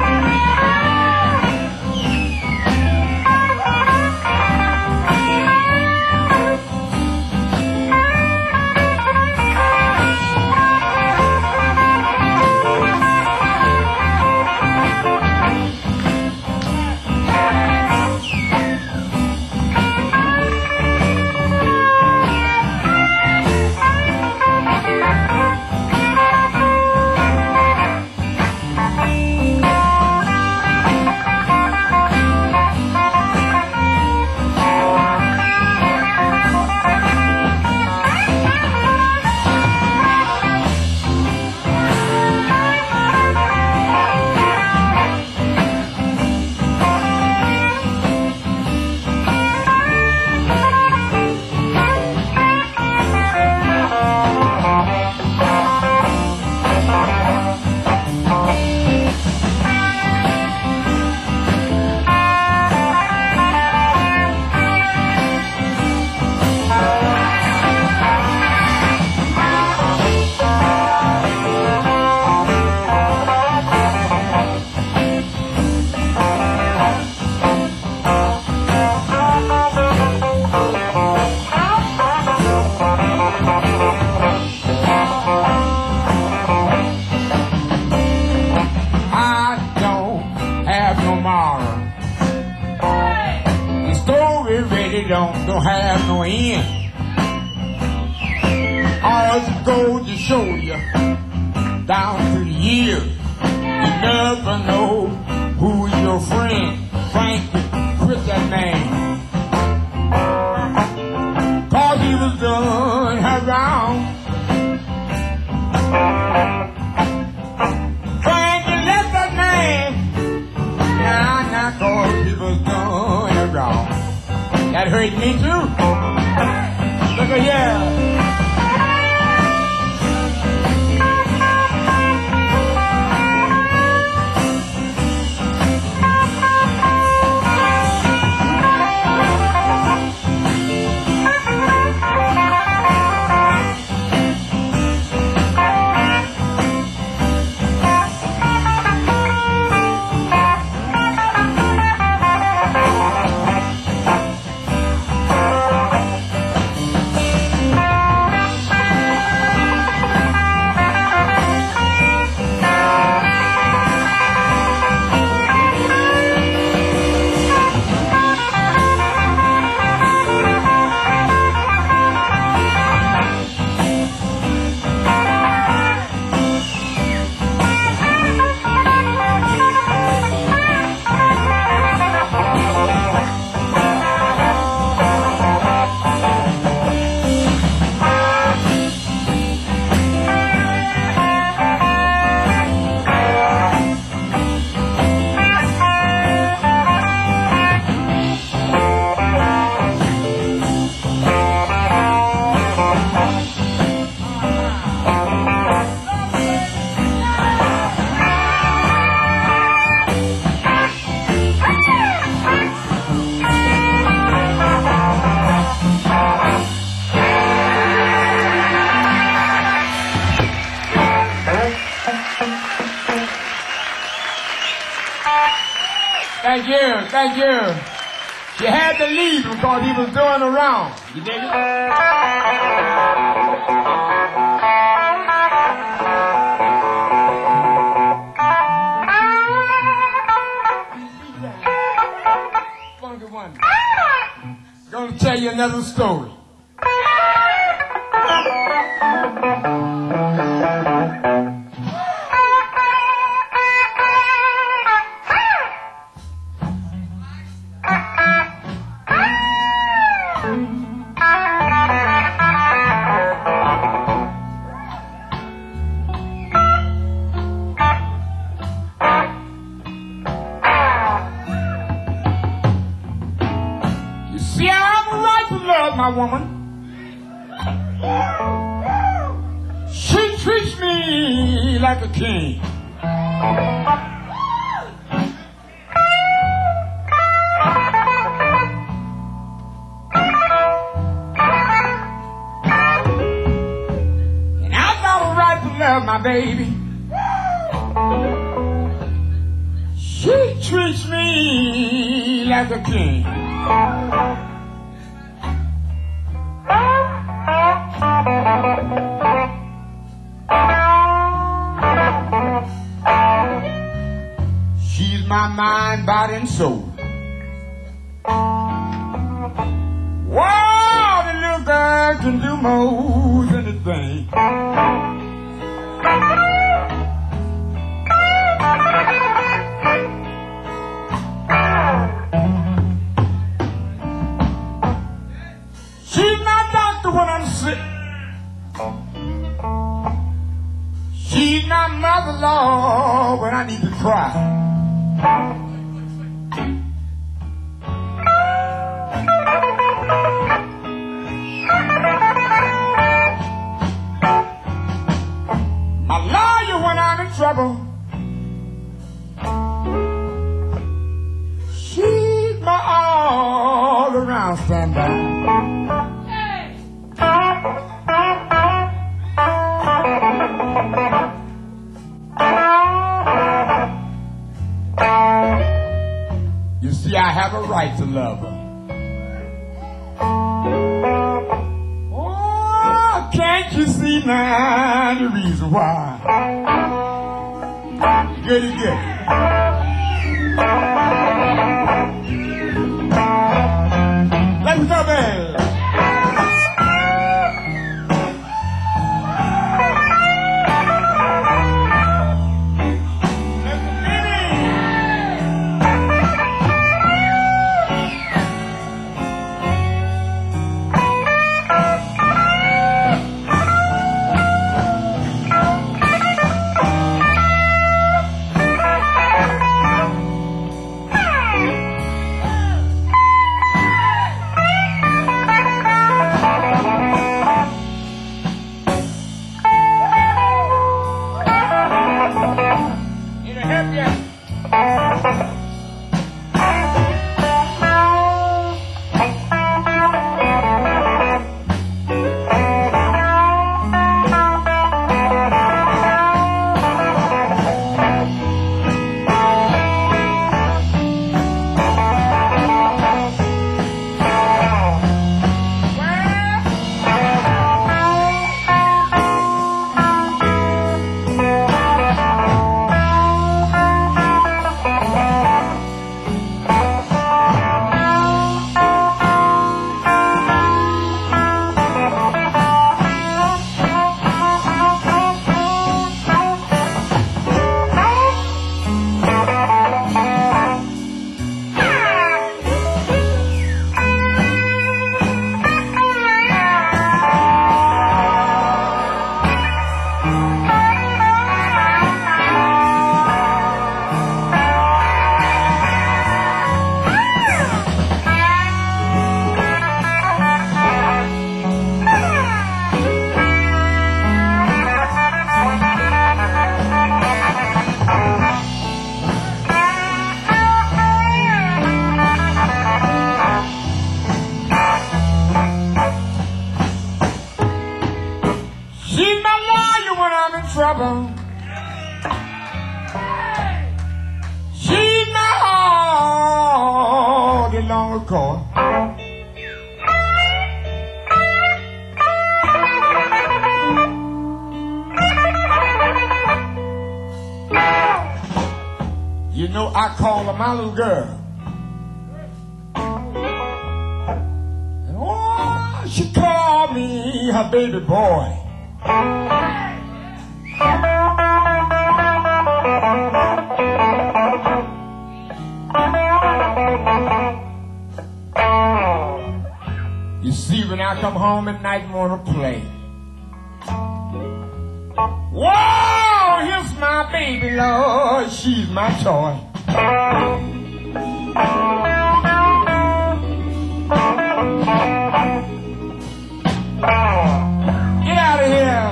Don't, don't have no end. All it goes to show you, down through the years, you never know who's your friend. Frankie, quit that man. Cause he was doing her wrong. Frankie left that man. Now, now, cause he was doing her wrong. That hurt me too. Look at here. Thank you, thank you. She had to leave because he was doing her wrong. You dig it? Funky one. Gonna tell you another story. My woman, she treats me like a king. And I got a right to love my baby. She treats me like a king. She's my mind, body, and soul. Wow, the little girl can do most anything. She's my doctor when I'm sick. She's my mother-in-law when I need to cry. My lawyer when I'm in trouble. She's my all-around standby. You see, I have a right to love her. Oh, can't you see now the reason why? Goody, goody. Let's go, man. car. You know, I call her my little girl. And oh, she called me her baby boy. You see, when I come home at night and want to play. Whoa, here's my baby, Lord, she's my toy. Get out of here.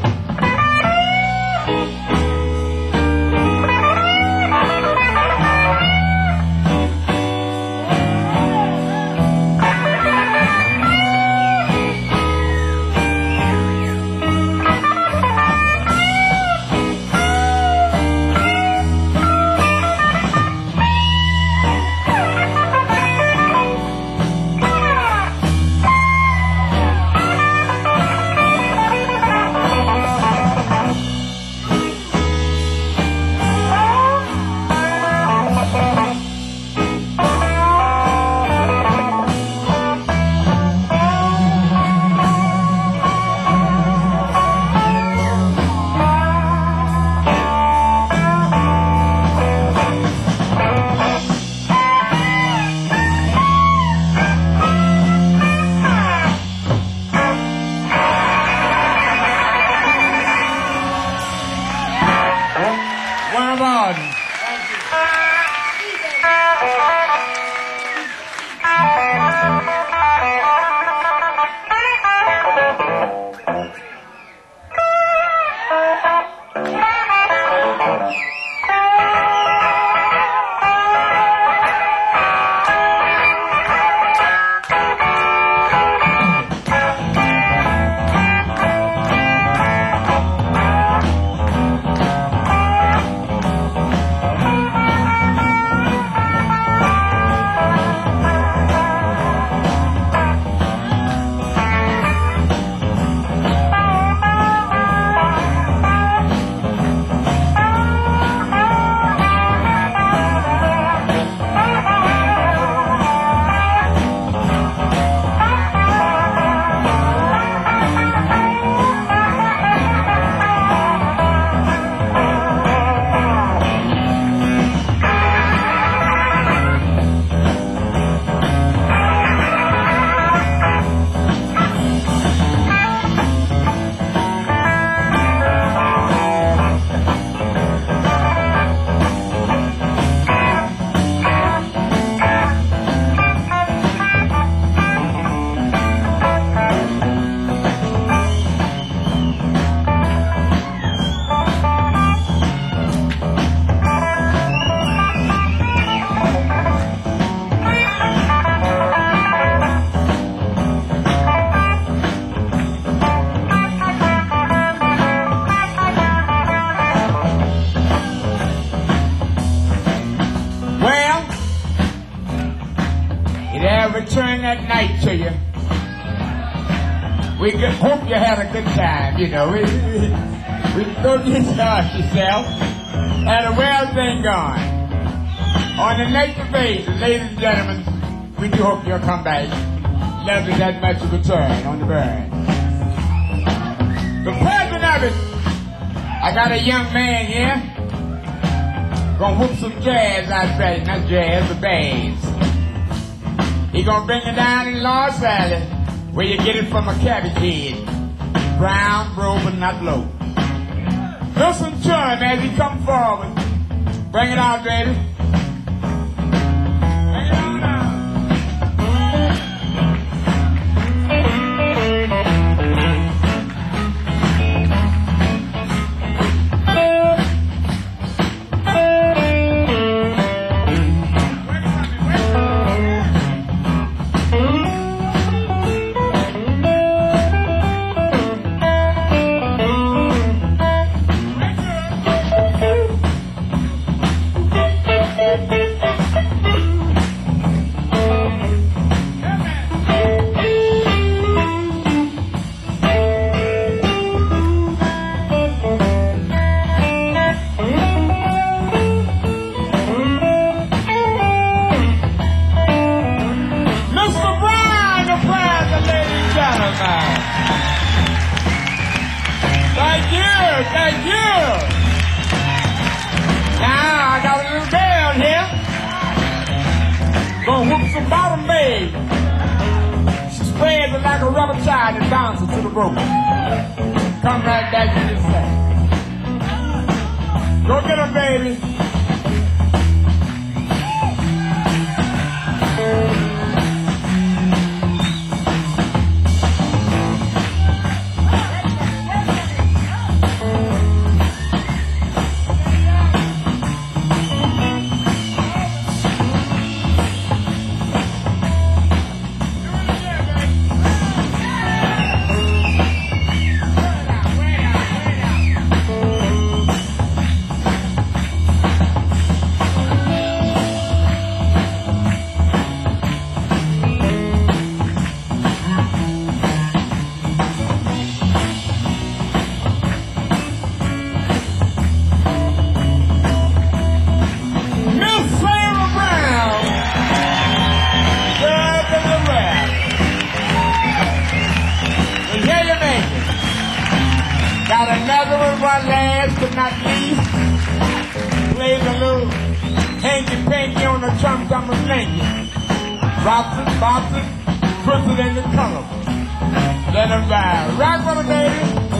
Return that night to you. We could hope you had a good time, you know. We, we, we don't discharge yourself. Had a well thing going. On the next occasion, ladies and gentlemen, we do hope you'll come back. Never that much of a turn on the burn. The present of it, I got a young man here. Gonna whoop some jazz, I say. Not jazz, but bass. He gonna bring it down in Los Valley, where you get it from a cabbage head. Brown, brown, but not low. Listen to him as he come forward. Bring it on, baby. Bring it on out. leg. She spreads it like a rubber child and bounces to the rope. Come right back to this side. Go get her, baby. Got another one, one last but not least. Plays a little hanky-panky on the trump, I'm a slinky. Drops it, bops it, puts it in the color. Let him ride. Rock for the baby.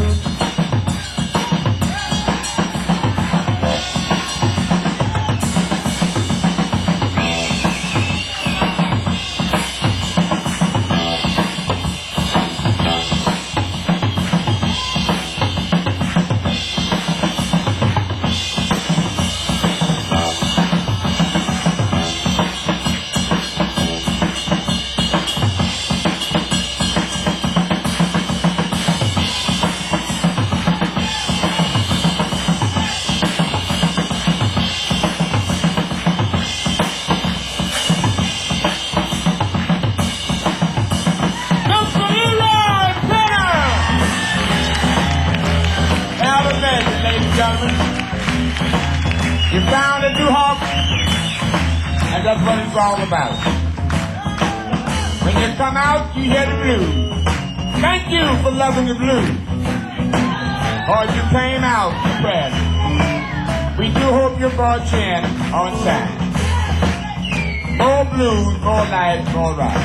You found a new hobby, and that's what it's all about. When you come out, you hear the blues. Thank you for loving the blues. Or you came out depressed. We do hope you brought you in on time. More blues, more life, more rock.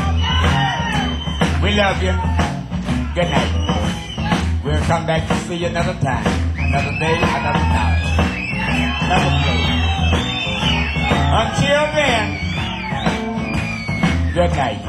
We love you. Good night. We'll come back to see you another time. Another day, another time. Another place. Until then, good night.